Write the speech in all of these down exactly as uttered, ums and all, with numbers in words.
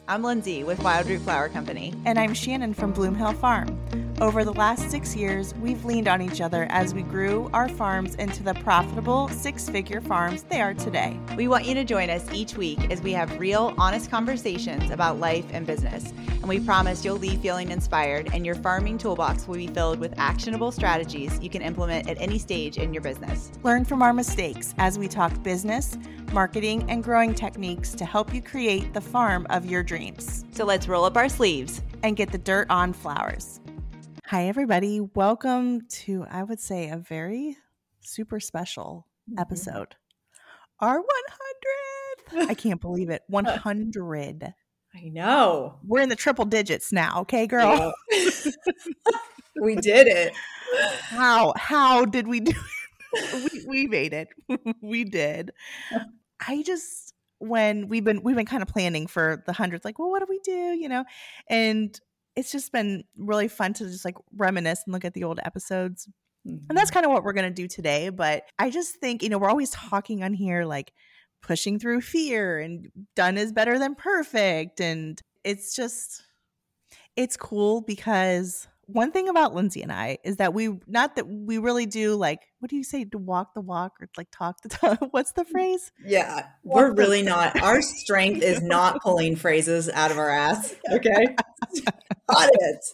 I'm Lindsay with Wild Root Flower Company. And I'm Shannon from Bloom Hill Farm. Over the last six years, we've leaned on each other as we grew our farms into the profitable six-figure farms they are today. We want you to join us each week as we have real, honest conversations about life and business. And we promise you'll leave feeling inspired, and your farming toolbox will be filled with actionable strategies you can implement at any stage in your business. Learn from our mistakes as we talk business, marketing, and growing techniques to help you create the farm of your dreams. So let's roll up our sleeves and get the dirt on flowers. Hi, everybody. Welcome to, I would say, a very super special mm-hmm. episode. Our one hundredth. I can't believe it. one hundred. I know. We're in the triple digits now. Okay, girl. Yeah. We did it. How? How did we do it? we, we made it. We did. I just, when we've been, we've been kind of planning for the hundredth, like, well, what do we do? You know, and it's just been really fun to just like reminisce and look at the old episodes. Mm-hmm. And that's kind of what we're going to do today. But I just think, you know, we're always talking on here, like pushing through fear and done is better than perfect. And it's just, it's cool because one thing about Lindsay and I is that we, not that we really do like, what do you say, to walk the walk or like talk the talk? What's the phrase? Yeah, walk we're really the- not. Our strength is not pulling phrases out of our ass. Okay. Got it.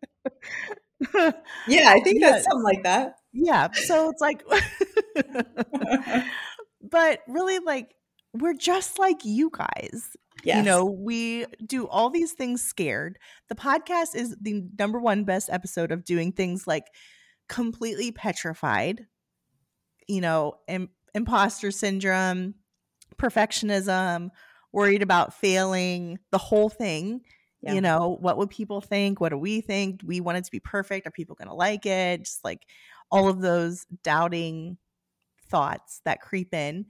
Yeah, I think yeah. that's something like that. Yeah. So it's like, but really like, we're just like you guys. Yes. You know, we do all these things scared. The podcast is the number one best episode of doing things like completely petrified, you know, im- imposter syndrome, perfectionism, worried about failing, the whole thing. Yeah. You know, what would people think? What do we think? Do we want it to be perfect? Are people going to like it? Just like all of those doubting thoughts that creep in.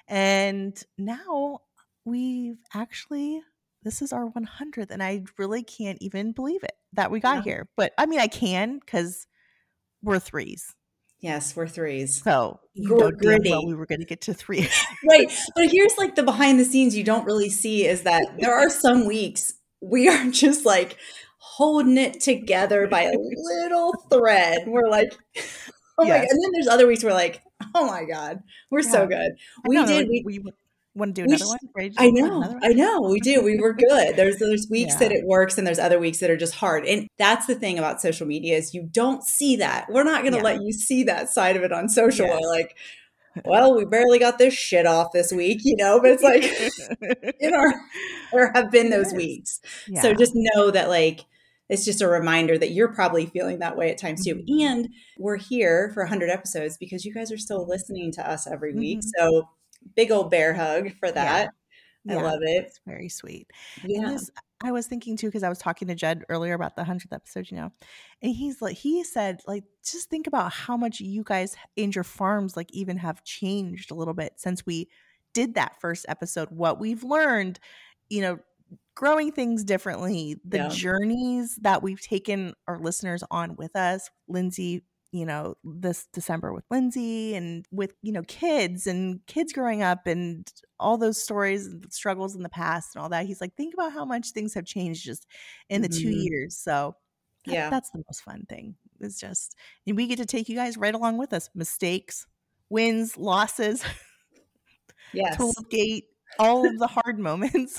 And now we've actually, this is our one hundredth, and I really can't even believe it that we got yeah. here. But I mean, I can because we're threes. Yes, we're threes. So you know damn well we were going to get to three. Right. But here's like the behind the scenes you don't really see is that there are some weeks we are just like holding it together by a little thread. We're like, oh yes. my God. And then there's other weeks we're like, oh my God, we're yeah. so good. We know, did. Like, we, we want to do another one? Right? I know. One? I know. We do. We were good. There's there's weeks yeah. that it works and there's other weeks that are just hard. And that's the thing about social media is you don't see that. We're not going to yeah. let you see that side of it on social. Yes. We're like, well, we barely got this shit off this week, you know, but it's like, you know, there have been those weeks. Yeah. So just know that like, it's just a reminder that you're probably feeling that way at times too. Mm-hmm. And we're here for one hundred episodes because you guys are still listening to us every week. Mm-hmm. So big old bear hug for that. Yeah. I yeah, love it. It's very sweet. Yeah. This, I was thinking too, because I was talking to Jed earlier about the hundredth episode, you know, and he's like, he said, like, just think about how much you guys and your farms, like, even have changed a little bit since we did that first episode, what we've learned, you know, growing things differently, the yeah. journeys that we've taken our listeners on with us, Lindsay, you know, this December with Lindsay and with, you know, kids and kids growing up and all those stories and struggles in the past and all that. He's like, think about how much things have changed just in the mm-hmm. two years. So that, yeah, that's the most fun thing. It's just, and we get to take you guys right along with us. Mistakes, wins, losses, yes, tollgate, all of the hard moments.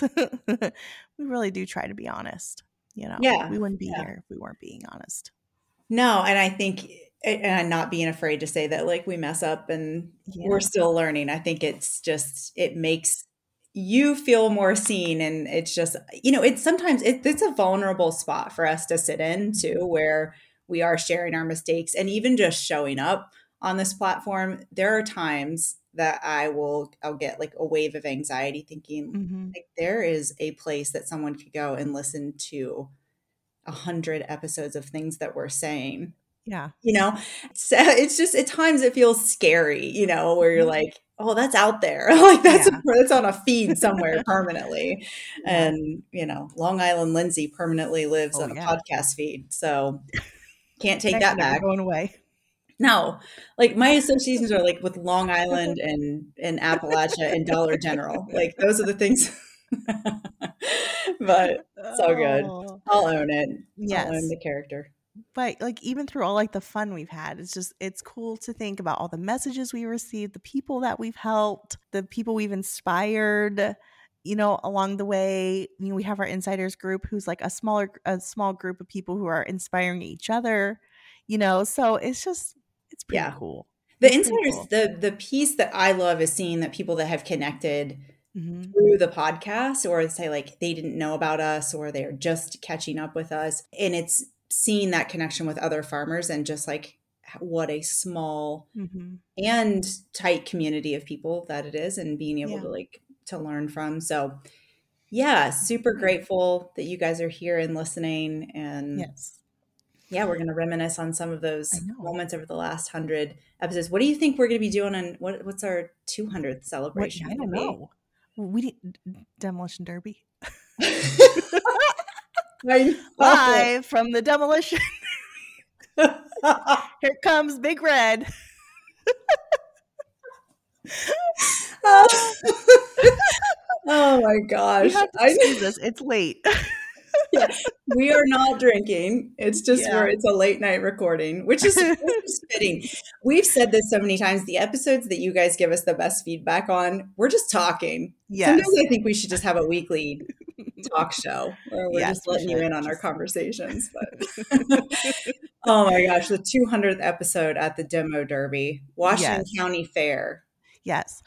We really do try to be honest. You know, yeah, we wouldn't be yeah. here if we weren't being honest. No, and I think, and not being afraid to say that, like, we mess up and yeah. we're still learning. I think it's just, it makes you feel more seen. And it's just, you know, it's sometimes it, it's a vulnerable spot for us to sit in too, where we are sharing our mistakes and even just showing up on this platform. There are times that I will, I'll get like a wave of anxiety thinking mm-hmm. like there is a place that someone could go and listen to a hundred episodes of things that we're saying. Yeah. You know, so it's just at times it feels scary, you know, where you're like, oh, that's out there. Like that's, yeah. that's on a feed somewhere permanently. Yeah. And, you know, Long Island Lindsay permanently lives oh, on a yeah. podcast feed. So can't take that back. Going away. No, like my associations are like with Long Island and, and Appalachia and Dollar General. Like those are the things. But so good. I'll own it. Yes. I'll own the character. But like even through all like the fun we've had, it's just it's cool to think about all the messages we received, the people that we've helped, the people we've inspired, you know, along the way. You know, we have our insiders group who's like a smaller a small group of people who are inspiring each other, you know. So it's just it's pretty yeah. cool. The it's insiders, cool. the the piece that I love is seeing that people that have connected mm-hmm. through the podcast, or say like they didn't know about us or they're just catching up with us. And it's seeing that connection with other farmers and just like what a small mm-hmm. and tight community of people that it is, and being able yeah. to like to learn from. So yeah, super grateful that you guys are here and listening. And yes. yeah, we're going to reminisce on some of those moments over the last hundred episodes. What do you think we're going to be doing on what? What's our two hundredth celebration? What, I don't know. We need Demolition Derby. Live from the demolition. Here comes Big Red. oh. oh my gosh! I excuse us. It's late. Yeah, we are not drinking. It's just yeah. where it's a late night recording, which is, which is fitting. We've said this so many times. The episodes that you guys give us the best feedback on, we're just talking. Yes. Sometimes I think we should just have a weekly talk show where we're yes, just letting we you in on our conversations. But oh my gosh, the two hundredth episode at the Demo Derby, Washington yes. County Fair. Yes.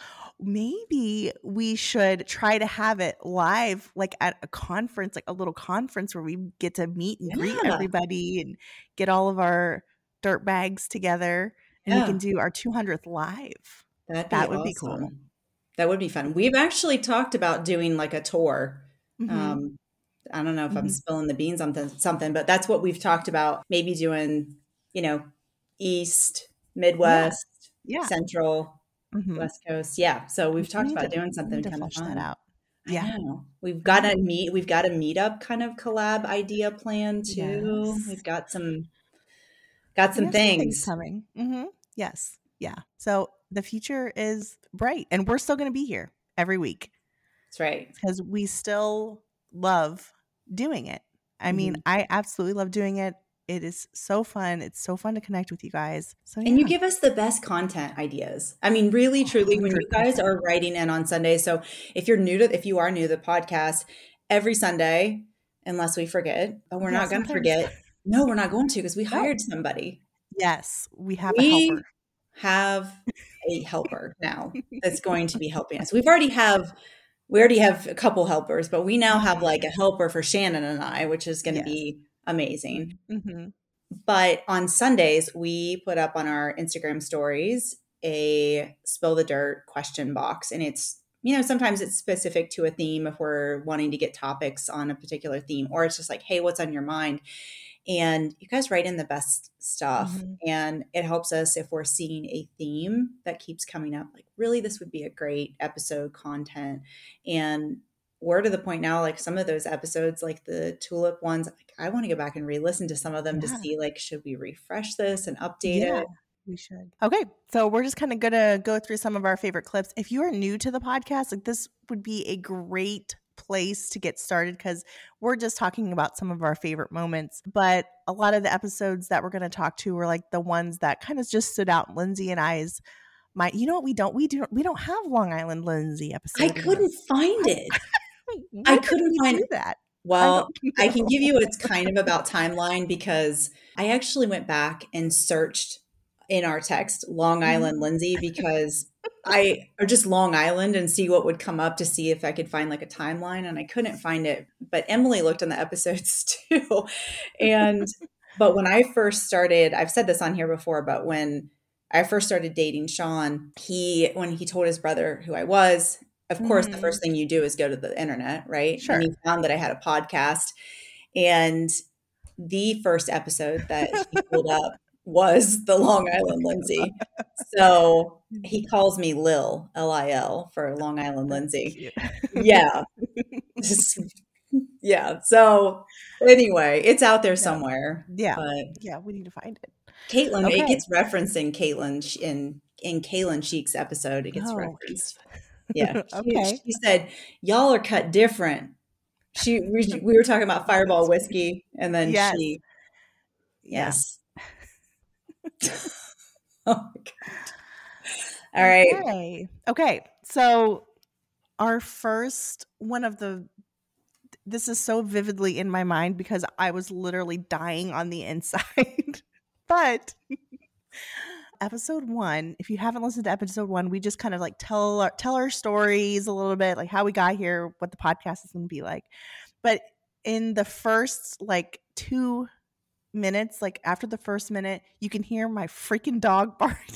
Maybe we should try to have it live, like at a conference, like a little conference where we get to meet and yeah. greet everybody and get all of our dirt bags together, and yeah. we can do our two hundredth live. That'd that be would awesome. be cool. That would be fun. We've actually talked about doing like a tour. Mm-hmm. Um, I don't know if mm-hmm. I'm spilling the beans on th- something, but that's what we've talked about. Maybe doing, you know, East, Midwest, yeah. Yeah. Central. Mm-hmm. West Coast. Yeah. So we've we talked about to, doing something kind of fun. That out. Yeah. We've got a meet, we've got a meetup kind of collab idea plan too. Yes. We've got some, got some things. some things coming. Mm-hmm. Yes. Yeah. So the future is bright, and we're still going to be here every week. That's right. Because we still love doing it. I mm-hmm. mean, I absolutely love doing it. It is so fun. It's so fun to connect with you guys. So, yeah. And you give us the best content ideas. I mean, really, truly, when you guys are writing in on Sundays. So if you're new to, if you are new to the podcast, every Sunday, unless we forget, but we're yeah, not going to forget. No, we're not going to, because we hired no. somebody. Yes, we have we a helper. have a helper now that's going to be helping us. We've already have, we already have a couple helpers, but we now have like a helper for Shannon and I, which is going to yes. be amazing. Mm-hmm. But on Sundays, we put up on our Instagram stories a Spill the Dirt question box. And it's, you know, sometimes it's specific to a theme if we're wanting to get topics on a particular theme, or it's just like, hey, what's on your mind? And you guys write in the best stuff. Mm-hmm. And it helps us if we're seeing a theme that keeps coming up, like, really, this would be a great episode content. And we're to the point now, like some of those episodes, like the tulip ones, like I want to go back and re-listen to some of them yeah. to see, like, should we refresh this and update yeah, it? We should. Okay. So we're just kind of going to go through some of our favorite clips. If you are new to the podcast, like this would be a great place to get started, because we're just talking about some of our favorite moments. But a lot of the episodes that we're going to talk to were like the ones that kind of just stood out. Lindsay and I's, my, you know what, we don't, we do, we don't have Long Island Lindsay episode. I couldn't find it. I couldn't find that. Well, I, I can give you it's kind of about timeline, because I actually went back and searched in our text Long Island mm-hmm. Lindsay, because I or just Long Island, and see what would come up to see if I could find like a timeline, and I couldn't find it. But Emily looked on the episodes too. And but when I first started, I've said this on here before, but when I first started dating Sean, he when he told his brother who I was, of course, mm-hmm. the first thing you do is go to the internet, right? Sure. And he found that I had a podcast. And the first episode that he pulled up was the Long Island Lindsay. So he calls me Lil, L I L, for Long Island Lindsay. Yeah. Yeah. So anyway, it's out there somewhere. Yeah. But yeah, we need to find it. Caitlin, okay. It gets referenced in Caitlin in in Caitlin Cheek's episode. It gets oh, referenced. Yeah. Okay. She, she said, y'all are cut different. She we, we were talking about Fireball whiskey, and then Yes. she yes. Yeah. Oh my God. All right. Okay. Okay. So our first one of the this is so vividly in my mind because I was literally dying on the inside. But episode one, if you haven't listened to episode one, we just kind of like tell our, tell our stories a little bit, like how we got here, what the podcast is going to be like. But in the first like two minutes, like after the first minute, you can hear my freaking dog barking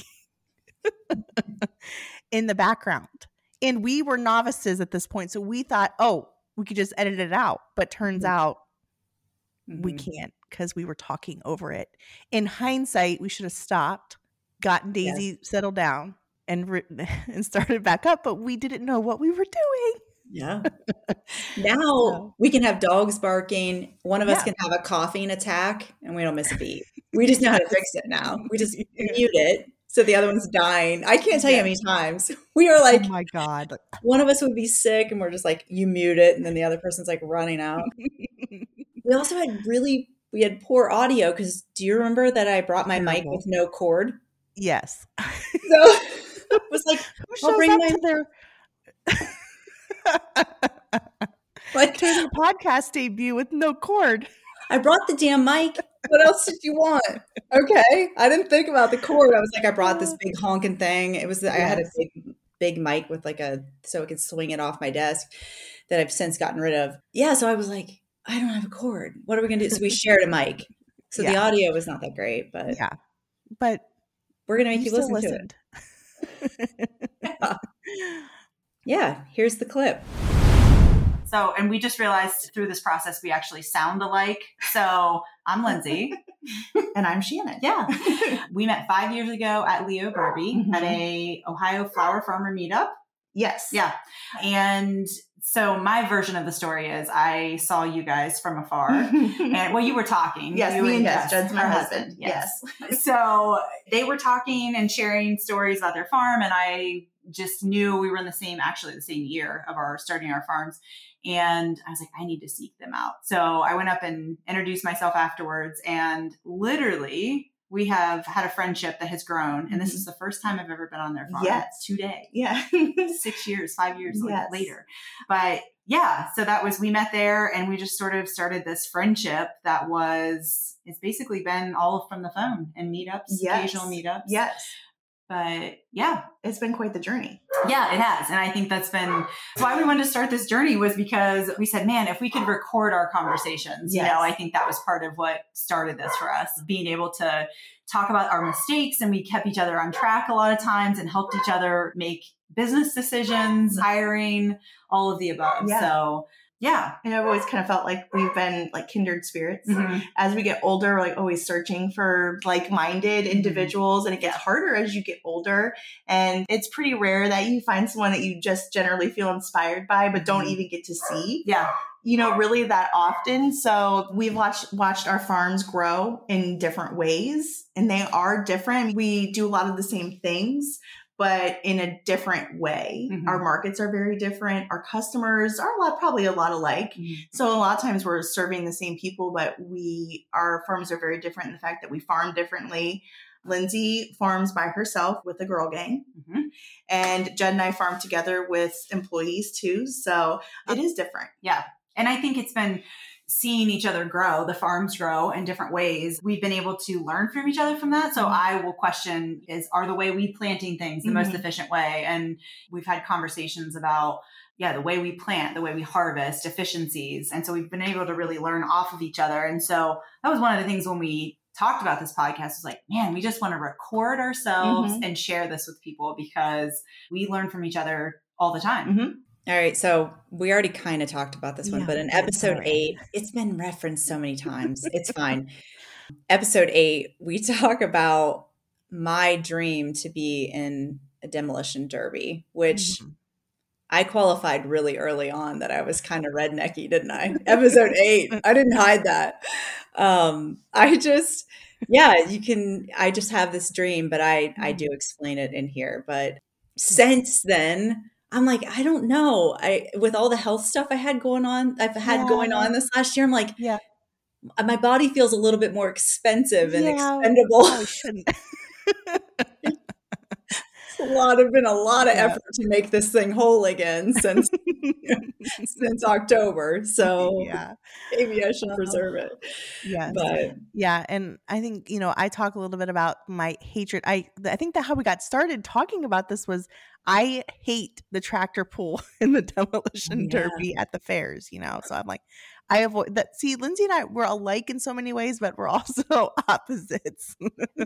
in the background. And we were novices at this point. So we thought, oh, we could just edit it out. But turns mm-hmm. out mm-hmm. we can't because we were talking over it. In hindsight, we should have stopped, gotten Daisy yes. settled down and re- and started back up. But we didn't know what we were doing. Yeah. Now so. we can have dogs barking. One of yeah. us can have a coughing attack and we don't miss a beat. We just know how to fix it now. We just yeah. mute it. So the other one's dying. I can't tell you how many times we are like, oh my God, one of us would be sick and we're just like, you mute it. And then the other person's like running out. We also had really, we had poor audio because do you remember that I brought my Terrible. mic with no cord? Yes. So it was like, Who I'll bring my to their like to their podcast debut with no cord. I brought the damn mic. What else did you want? Okay. I didn't think about the cord. I was like, I brought this big honking thing. It was, yes. I had a big, big mic with like a, so I could swing it off my desk that I've since gotten rid of. Yeah. So I was like, I don't have a cord. What are we going to do? So we shared a mic. So yeah. the audio was not that great, but yeah, but we're going to make you, you listen listened. to it. yeah. yeah. Here's the clip. So, and we just realized through this process, we actually sound alike. So I'm Lindsay. And I'm Shannon. Yeah. We met five years ago at Leo Burby mm-hmm. at a Ohio flower farmer meetup. Yes. Yeah. And so my version of the story is I saw you guys from afar and well, you were talking. Yes. You me and Jess, Jed's my husband. husband. Yes. yes. So they were talking and sharing stories about their farm. And I just knew we were in the same, actually the same year of our starting our farms. And I was like, I need to seek them out. So I went up and introduced myself afterwards. And literally we have had a friendship that has grown. And this is the first time I've ever been on their farm. Yes. Today. Yeah. Six years, five years yes. later. But yeah, so that was, we met there and we just sort of started this friendship that was, it's basically been all from the phone and meetups, yes. occasional meetups. Yes. But yeah, it's been quite the journey. Yeah, it has. And I think that's been why we wanted to start this journey was because we said, man, if we could record our conversations, yes. you know, I think that was part of what started this for us, being able to talk about our mistakes. And we kept each other on track a lot of times and helped each other make business decisions, hiring, all of the above. Yeah. So yeah. And I've always kind of felt like we've been like kindred spirits. Mm-hmm. As we get older, we're like always searching for like-minded individuals, mm-hmm. and it gets harder as you get older. And it's pretty rare that you find someone that you just generally feel inspired by, but don't even get to see. Yeah. You know, really that often. So we've watched watched our farms grow in different ways, and they are different. We do a lot of the same things, but in a different way. Mm-hmm. Our markets are very different. Our customers are a lot, probably a lot alike. Mm-hmm. So a lot of times we're serving the same people, but we, our farms are very different in the fact that we farm differently. Lindsay farms by herself with a girl gang, mm-hmm. and Jed and I farm together with employees too. So it is different. Yeah. And I think it's been seeing each other grow, the farms grow in different ways. We've been able to learn from each other from that. So mm-hmm. I will question is, are the way we planting things the mm-hmm. most efficient way? And we've had conversations about, yeah, the way we plant, the way we harvest, efficiencies. And so we've been able to really learn off of each other. And so that was one of the things when we talked about this podcast was like, man, we just want to record ourselves mm-hmm. and share this with people because we learn from each other all the time. Mm-hmm. All right. So we already kind of talked about this one, yeah, but in episode right. eight, it's been referenced so many times. It's fine. Episode eight, we talk about my dream to be in a demolition derby, which mm-hmm. I qualified really early on that I was kind of rednecky, didn't I? Episode eight, I didn't hide that. Um, I just, yeah, you can, I just have this dream, but I, I do explain it in here. But since then, I'm like, I don't know. I with all the health stuff I had going on, I've had yeah. going on this last year, I'm like, yeah, my body feels a little bit more expensive and yeah, expendable. Probably shouldn't. It's a lot of been a lot of yeah. effort to make this thing whole again since since October. So yeah, maybe I should uh, preserve it. Yes. But yeah, and I think, you know, I talk a little bit about my hatred. I I think that how we got started talking about this was I hate the tractor pull and the demolition yeah. derby at the fairs, you know. So I'm like, I avoid that. See, Lindsay and I, we're alike in so many ways, but we're also opposites.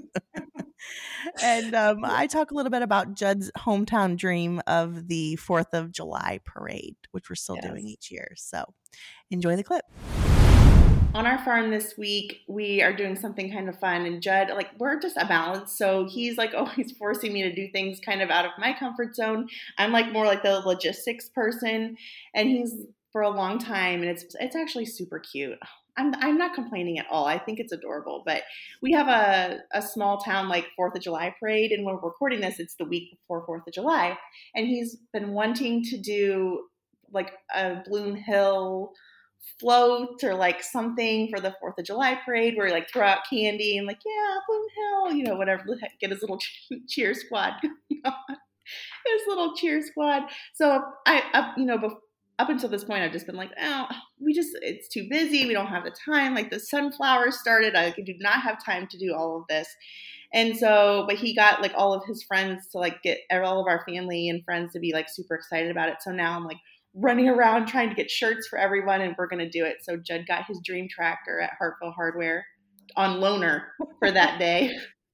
And um, I talk a little bit about Judd's hometown dream of the fourth of July parade, which we're still yes. doing each year. So enjoy the clip. On our farm this week, we are doing something kind of fun. And Judd, like, we're just a balance. So he's like always forcing me to do things kind of out of my comfort zone. I'm like more like the logistics person. And he's for a long time. And it's it's actually super cute. I'm I'm not complaining at all. I think it's adorable. But we have a, a small town like fourth of July parade. And when we're recording this, it's the week before fourth of July. And he's been wanting to do like a Bloom Hill float or like something for the fourth of July parade where he like throw out candy and like, yeah, Bloom Hill, you know, whatever, get his little cheer squad going on. His little cheer squad. So I, I you know, before, up until this point, I've just been like, oh, we just, it's too busy. We don't have the time. Like the sunflowers started. I do not have time to do all of this. And so, but he got like all of his friends to like get all of our family and friends to be like super excited about it. So now I'm like running around trying to get shirts for everyone and we're going to do it. So Judd got his dream tractor at Hartville Hardware on loaner for that day.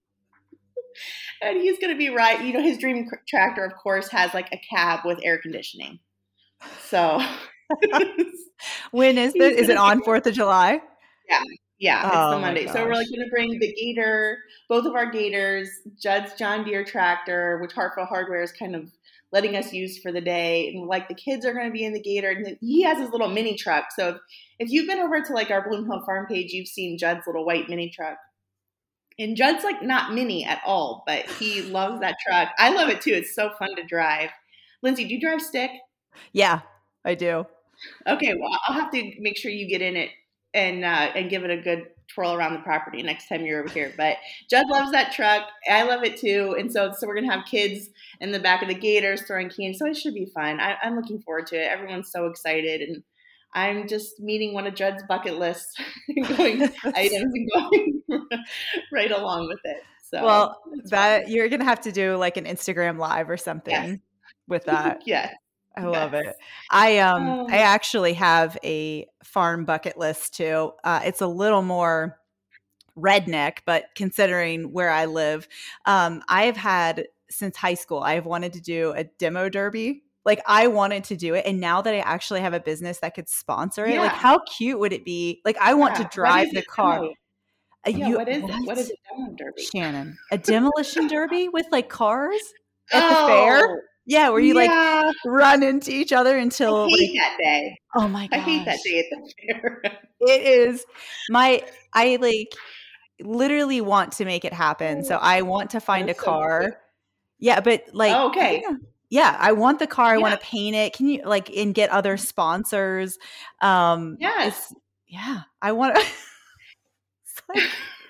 And he's going to be right. You know, his dream tractor, of course, has like a cab with air conditioning. So when is this? Is it on fourth of July? Yeah. Yeah. It's oh the Monday. So we're like going to bring the Gator, both of our Gators, Judd's John Deere tractor, which Hartville Hardware is kind of letting us use for the day. And like the kids are going to be in the Gator and he has his little mini truck. So if, if you've been over to like our Bloom Hill farm page, you've seen Judd's little white mini truck. And Judd's like not mini at all, but he loves that truck. I love it too. It's so fun to drive. Lindsay, do you drive stick? Yeah, I do. Okay, well, I'll have to make sure you get in it and uh, and give it a good twirl around the property next time you're over here. But Judd loves that truck. I love it too. And so so we're going to have kids in the back of the Gators throwing candy. So it should be fun. I, I'm looking forward to it. Everyone's so excited. And I'm just meeting one of Judd's bucket lists and going items and going right along with it. So well, that fun. You're going to have to do like an Instagram live or something yes. with that. Yes. I yes. love it. I um oh. I actually have a farm bucket list too. Uh, it's a little more redneck, but considering where I live, um, I have had since high school. I have wanted to do a demo derby. Like I wanted to do it, and now that I actually have a business that could sponsor it, yeah. like how cute would it be? Like I want yeah. to drive the car. Demo? Uh, yeah, you, what is what? it? What is a demo derby? Shannon, a demolition derby with like cars at oh. the fair. Yeah, where you yeah. like run into each other until I hate like, that day. Oh my gosh. I hate that day at the fair. It is my I like literally want to make it happen. So I want to find That's a car. So yeah, but like oh, okay. Yeah, yeah, I want the car. I yeah. want to paint it. Can you like and get other sponsors? Um Yes. Yeah, I want to like,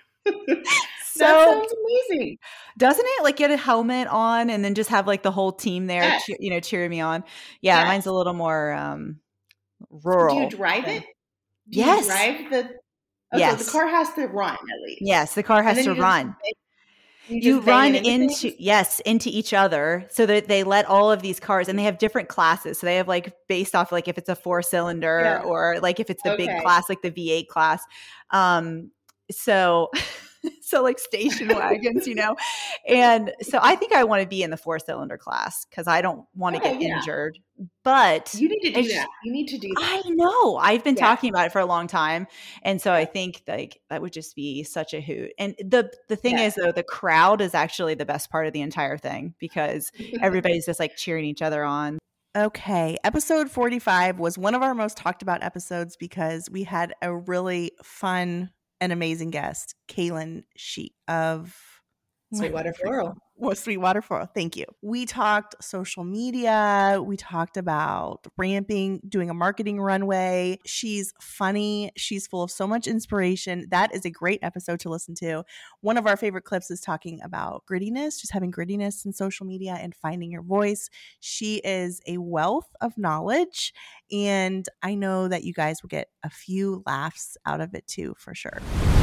so, that sounds amazing. Doesn't it? Like get a helmet on and then just have like the whole team there, yes. che- you know, cheering me on. Yeah, yes. Mine's a little more um, rural. Do you drive it? Do yes. you drive the oh, yes. So the car has to run at least. Yes, the car has to run. Just, you, you run into, into things? yes, into each other so that they let all of these cars and they have different classes. So they have like based off like if it's a four cylinder yeah. or like if it's the okay. big class, like the V eight class. Um, so So like station wagons, you know? And so I think I want to be in the four cylinder class because I don't want to oh, get yeah. injured. But you need to do I, that. You need to do that. I know. I've been yeah. talking about it for a long time. And so I think like that would just be such a hoot. And the the thing yeah. is though, the crowd is actually the best part of the entire thing because everybody's just like cheering each other on. Okay. Episode forty-five was one of our most talked about episodes because we had a really fun an amazing guest, Kaylin Sheik of Sweetwater Floral. Well, Sweetwater Floral. Thank you. We talked social media. We talked about ramping, doing a marketing runway. She's funny. She's full of so much inspiration. That is a great episode to listen to. One of our favorite clips is talking about grittiness, just having grittiness in social media and finding your voice. She is a wealth of knowledge, and I know that you guys will get a few laughs out of it too, for sure.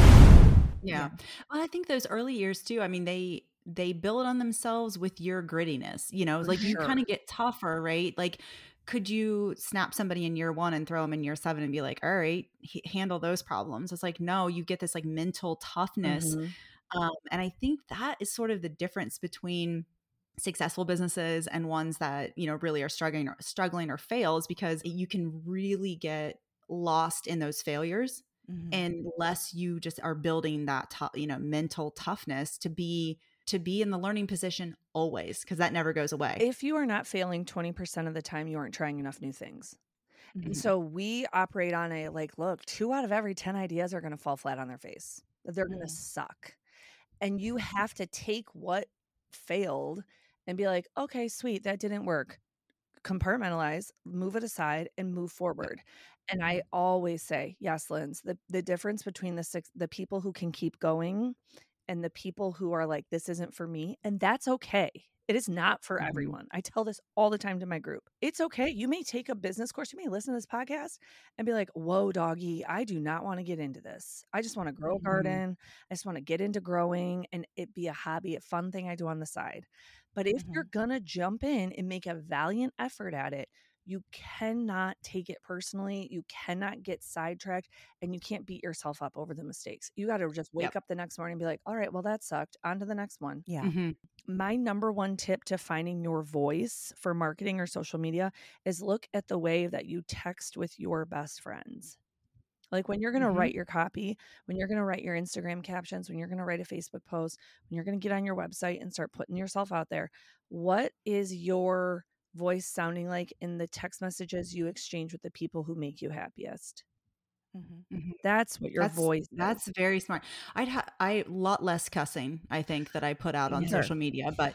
Yeah. Well, I think those early years too, I mean, they they build on themselves with your grittiness, you know, like you Sure. kind of get tougher, right? Like, could you snap somebody in year one and throw them in year seven and be like, all right, h- handle those problems? It's like, no, you get this like mental toughness. Mhm. Um, and I think that is sort of the difference between successful businesses and ones that, you know, really are struggling or struggling or fails, because you can really get lost in those failures Mhm. unless you just are building that, tou- you know, mental toughness to be to be in the learning position always, because that never goes away. If you are not failing twenty percent of the time, you aren't trying enough new things. Mhm. And so we operate on a like, look, two out of every ten ideas are going to fall flat on their face. They're going to Mhm. suck. And you have to take what failed and be like, okay, sweet, that didn't work. Compartmentalize, move it aside, and move forward. And I always say, yes, Linz, the, the difference between the six, the people who can keep going and the people who are like, this isn't for me. And that's okay. It is not for Mhm. everyone. I tell this all the time to my group. It's okay. You may take a business course. You may listen to this podcast and be like, whoa, doggy, I do not want to get into this. I just want to grow a Mhm. garden. I just want to get into growing and it be a hobby, a fun thing I do on the side. But if you're Mhm. going to jump in and make a valiant effort at it, you cannot take it personally. You cannot get sidetracked and you can't beat yourself up over the mistakes. You got to just wake Yep. up the next morning and be like, all right, well, that sucked. On to the next one. Yeah. Mhm. My number one tip to finding your voice for marketing or social media is look at the way that you text with your best friends. Like when you're going to Mhm. write your copy, when you're going to write your Instagram captions, when you're going to write a Facebook post, when you're going to get on your website and start putting yourself out there, what is your voice sounding like in the text messages you exchange with the people who make you happiest? Mhm. Mhm. That's what your That's voice that's is. very smart. I'd ha- I lot less cussing, I think, that I put out on Sure. social media, but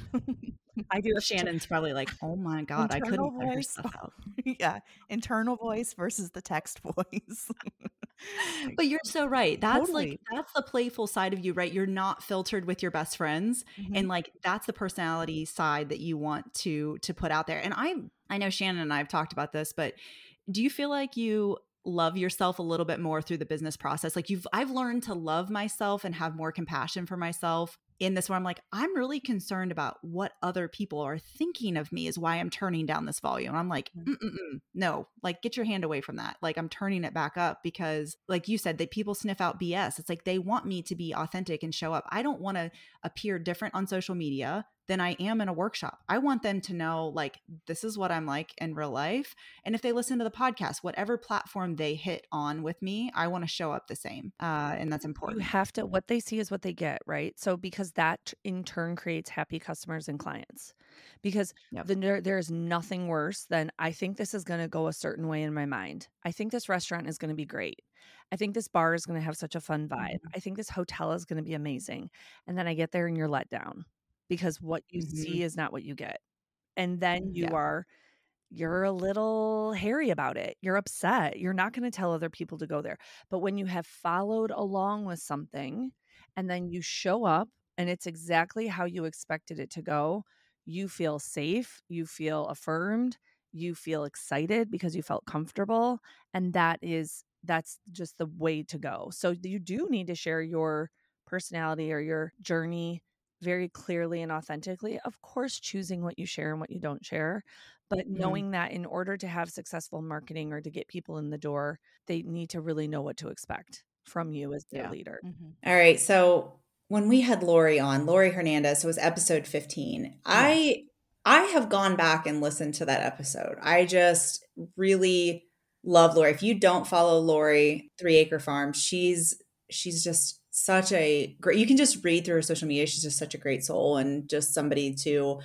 I do. Shannon's probably like, oh my God, I Internal couldn't put her voice. stuff out. Yeah. Internal voice versus the text voice. But you're so right. That's Totally. like that's the playful side of you, right? You're not filtered with your best friends, Mhm. and like that's the personality side that you want to to put out there. And I I know Shannon and I have talked about this, but do you feel like you love yourself a little bit more through the business process? Like you've I've learned to love myself and have more compassion for myself in this, where I'm like, I'm really concerned about what other people are thinking of me is why I'm turning down this volume. I'm like, Mhm. Mm-mm-mm, no, like get your hand away from that. Like I'm turning it back up because like you said, that people sniff out B S. It's like they want me to be authentic and show up. I don't want to appear different on social media than I am in a workshop. I want them to know like this is what I'm like in real life. And if they listen to the podcast, whatever platform they hit on with me, I want to show up the same. Uh, and that's You important. have to, what they see is what they get, right? So because that in turn creates happy customers and clients. Because Yep. the, there, there is nothing worse than I think this is going to go a certain way in my mind. I think this restaurant is going to be great. I think this bar is going to have such a fun vibe. Mhm. I think this hotel is going to be amazing. And then I get there and you're let down because what you Mhm. see is not what you get. And then you Yeah. are you're a little hairy about it. You're upset. You're not going to tell other people to go there. But when you have followed along with something and then you show up and it's exactly how you expected it to go, you feel safe, you feel affirmed, you feel excited because you felt comfortable. And that is, that's just the way to go. So you do need to share your personality or your journey very clearly and authentically. Of course, choosing what you share and what you don't share. But Mhm. knowing that in order to have successful marketing or to get people in the door, they need to really know what to expect from you as their Yeah. leader. Mhm. All right. So when we had Lori on, Lori Hernandez, so it was episode fifteen. I I have gone back and listened to that episode. I just really love Lori. If you don't follow Lori, Three Acre Farm, she's she's just such a great, you can just read through her social media. She's just such a great soul and just somebody to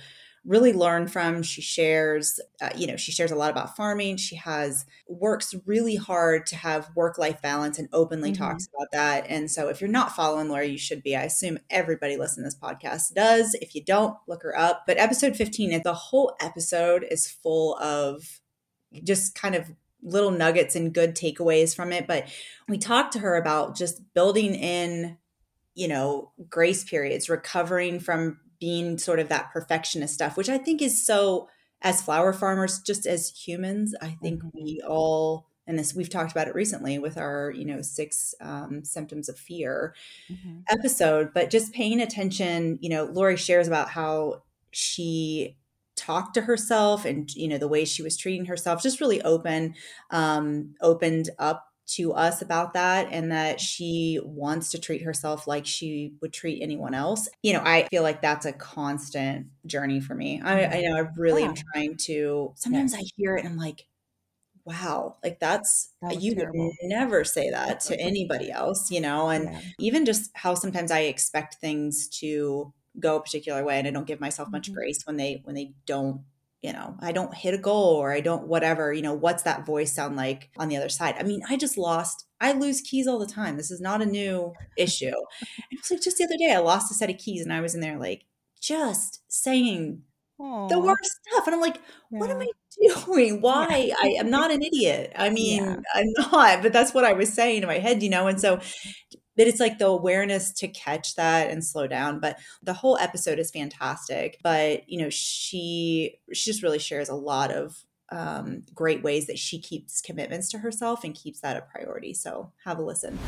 really learn from. She shares, uh, you know, she shares a lot about farming. She has works really hard to have work-life balance and openly mm-hmm. talks about that. And so if you're not following Lori, you should be. I assume everybody listening to this podcast does. If you don't, look her up. But episode fifteen, the whole episode is full of just kind of little nuggets and good takeaways from it. But we talked to her about just building in, you know, grace periods, recovering from being sort of that perfectionist stuff, which I think is so, as flower farmers, just as humans, I think mm-hmm. we all, and this, we've talked about it recently with our, you know, six um, symptoms of fear mm-hmm. episode, but just paying attention, you know, Lori shares about how she talked to herself and, you know, the way she was treating herself, just really open, um, opened up to us about that, and that she wants to treat herself like she would treat anyone else. You know, I feel like that's a constant journey for me. I, I know I really yeah. am trying to, sometimes yes. I hear it and I'm like, wow, like that's, that you terrible. Would never say that to anybody else, you know, and yeah. even just how sometimes I expect things to go a particular way and I don't give myself much mm-hmm. grace when they, when they don't, you know, I don't hit a goal or I don't, whatever, you know, what's that voice sound like on the other side? I mean, I just lost, I lose keys all the time. This is not a new issue. And it was like just the other day, I lost a set of keys and I was in there like just saying Aww. The worst stuff. And I'm like, yeah. what am I doing? Why? Yeah. I am not an idiot. I mean, yeah. I'm not, but that's what I was saying in my head, you know? And so that it's like the awareness to catch that and slow down. But the whole episode is fantastic. But, you know, she, she just really shares a lot of um, great ways that she keeps commitments to herself and keeps that a priority. So have a listen.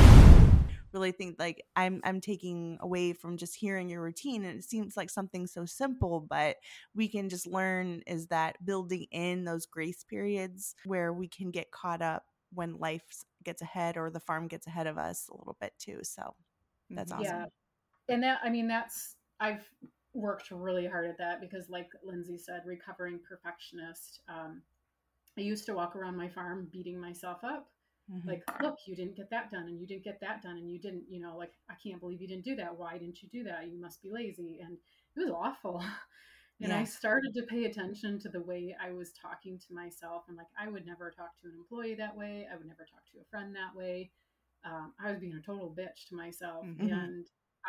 Really think like I'm I'm taking away from just hearing your routine, and it seems like something so simple, but we can just learn is that building in those grace periods where we can get caught up when life gets ahead or the farm gets ahead of us a little bit too. So that's awesome. Yeah. And that, I mean, that's, I've worked really hard at that because like Lindsay said, recovering perfectionist, um, I used to walk around my farm beating myself up. Mm-hmm. Like, look, you didn't get that done and you didn't get that done and you didn't, you know, like, I can't believe you didn't do that. Why didn't you do that? You must be lazy. And it was awful. And yeah. I started to pay attention to the way I was talking to myself. And like, I would never talk to an employee that way. I would never talk to a friend that way. Um, I was being a total bitch to myself. Mm-hmm. And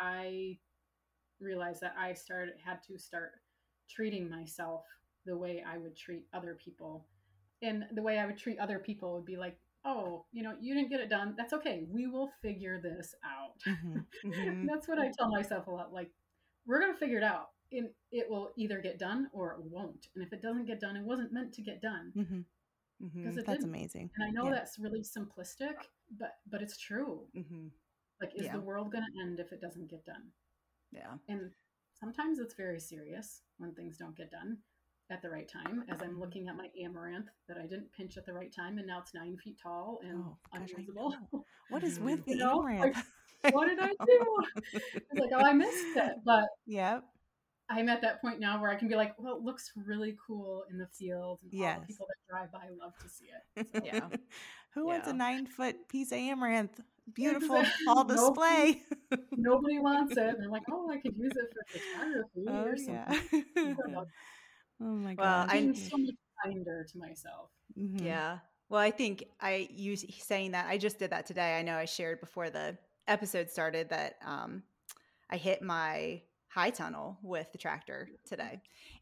I realized that I started, had to start treating myself the way I would treat other people. And the way I would treat other people would be like, oh, you know, you didn't get it done. That's okay. We will figure this out. Mm-hmm. Mm-hmm. That's what I tell myself a lot. Like, we're going to figure it out. And it will either get done or it won't. And if it doesn't get done, it wasn't meant to get done. Mm-hmm. Mm-hmm. It that's didn't. Amazing. And I know yeah. that's really simplistic, but but it's true. Mm-hmm. Like, is yeah. the world going to end if it doesn't get done? Yeah. And sometimes it's very serious when things don't get done at the right time, as I'm looking at my amaranth that I didn't pinch at the right time, and now it's nine feet tall and oh, unusable. What is with the you know? amaranth? Like, what did I do? It's like, oh, I missed it. But yep. I'm at that point now where I can be like, well, it looks really cool in the field. And yes. all the people that drive by love to see it. So, yeah. Who yeah. wants a nine foot piece of amaranth? Beautiful exactly. fall display. Nobody, nobody wants it. And they're like, oh, I could use it for photography oh, or something. Yeah. Oh my god! Well, I'm so much kinder to myself. Mm-hmm. Yeah. Well, I think I use saying that. I just did that today. I know I shared before the episode started that um, I hit my high tunnel with the tractor today,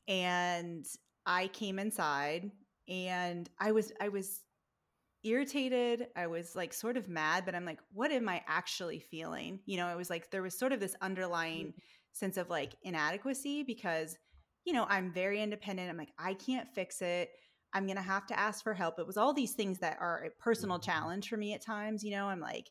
and I came inside and I was I was irritated. I was like sort of mad, but I'm like, what am I actually feeling? You know, it was like there was sort of this underlying mm-hmm. sense of like inadequacy because, you know, I'm very independent. I'm like, I can't fix it. I'm going to have to ask for help. It was all these things that are a personal challenge for me at times, you know, I'm like,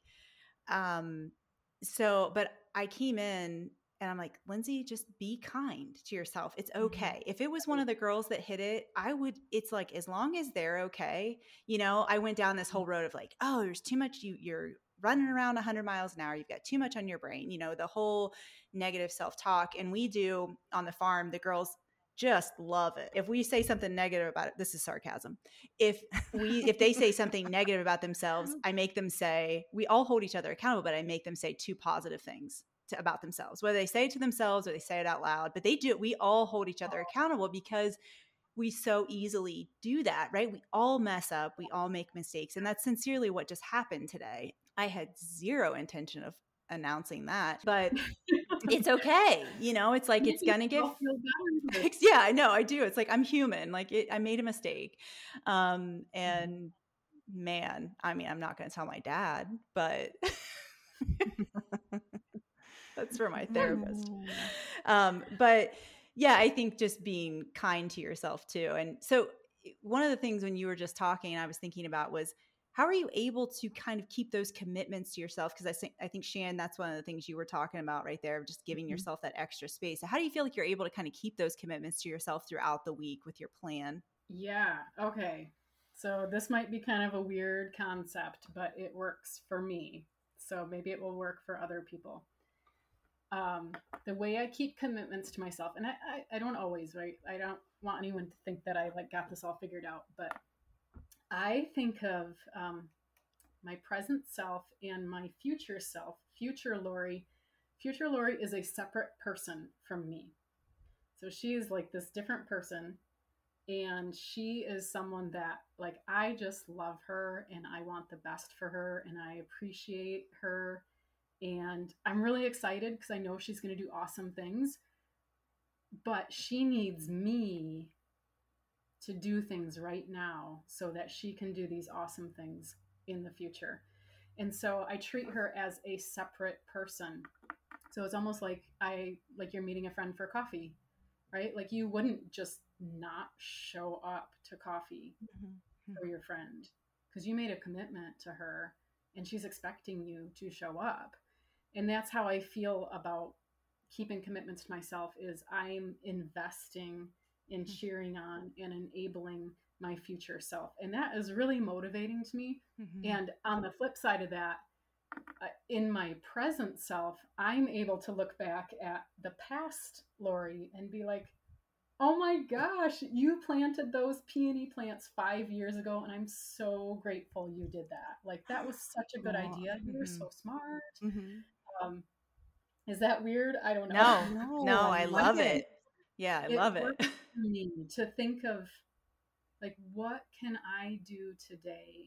um, so, but I came in and I'm like, Lindsay, just be kind to yourself. It's okay. Mm-hmm. If it was one of the girls that hit it, I would, it's like, as long as they're okay, you know, I went down this whole road of like, oh, there's too much, you you're running around a hundred miles an hour. You've got too much on your brain, you know, the whole negative self-talk. And we do on the farm, the girls just love it. If we say something negative about it, this is sarcasm. If we, if they say something negative about themselves, I make them say, we all hold each other accountable, but I make them say two positive things to, about themselves, whether they say it to themselves or they say it out loud, but they do, we all hold each other accountable because we so easily do that, right? We all mess up. We all make mistakes. And that's sincerely what just happened today. I had zero intention of announcing that, but it's okay. You know, it's like, it's going to get, yeah, I know I do. It's like, I'm human. Like it, I made a mistake. Um, and man, I mean, I'm not going to tell my dad, but that's for my therapist. Um, but yeah, I think just being kind to yourself too. And so one of the things when you were just talking, I was thinking about was, how are you able to kind of keep those commitments to yourself? Because I think, I think Shan, that's one of the things you were talking about right there, of just giving mm-hmm. yourself that extra space. So how do you feel like you're able to kind of keep those commitments to yourself throughout the week with your plan? Yeah. Okay. So this might be kind of a weird concept, but it works for me. So maybe it will work for other people. Um, the way I keep commitments to myself, and I, I, I don't always, right? I don't want anyone to think that I like got this all figured out, but I think of um, my present self and my future self. Future Lori, future Lori is a separate person from me. So she is like this different person, and she is someone that like, I just love her and I want the best for her and I appreciate her. And I'm really excited because I know she's going to do awesome things, but she needs me to do things right now so that she can do these awesome things in the future. And so I treat her as a separate person. So it's almost like I, like you're meeting a friend for coffee, right? Like you wouldn't just not show up to coffee mm-hmm. for your friend because you made a commitment to her and she's expecting you to show up. And that's how I feel about keeping commitments to myself, is I'm investing in cheering on and enabling my future self. And that is really motivating to me. Mm-hmm. And on the flip side of that, uh, in my present self, I'm able to look back at the past Lori and be like, oh my gosh, you planted those peony plants five years ago. And I'm so grateful you did that. Like, that was such a good oh, idea. You mm-hmm. were so smart. Mm-hmm. Um, is that weird? I don't know. No, no, no I, I love it. it. Yeah, I it love it. For me to think of like, what can I do today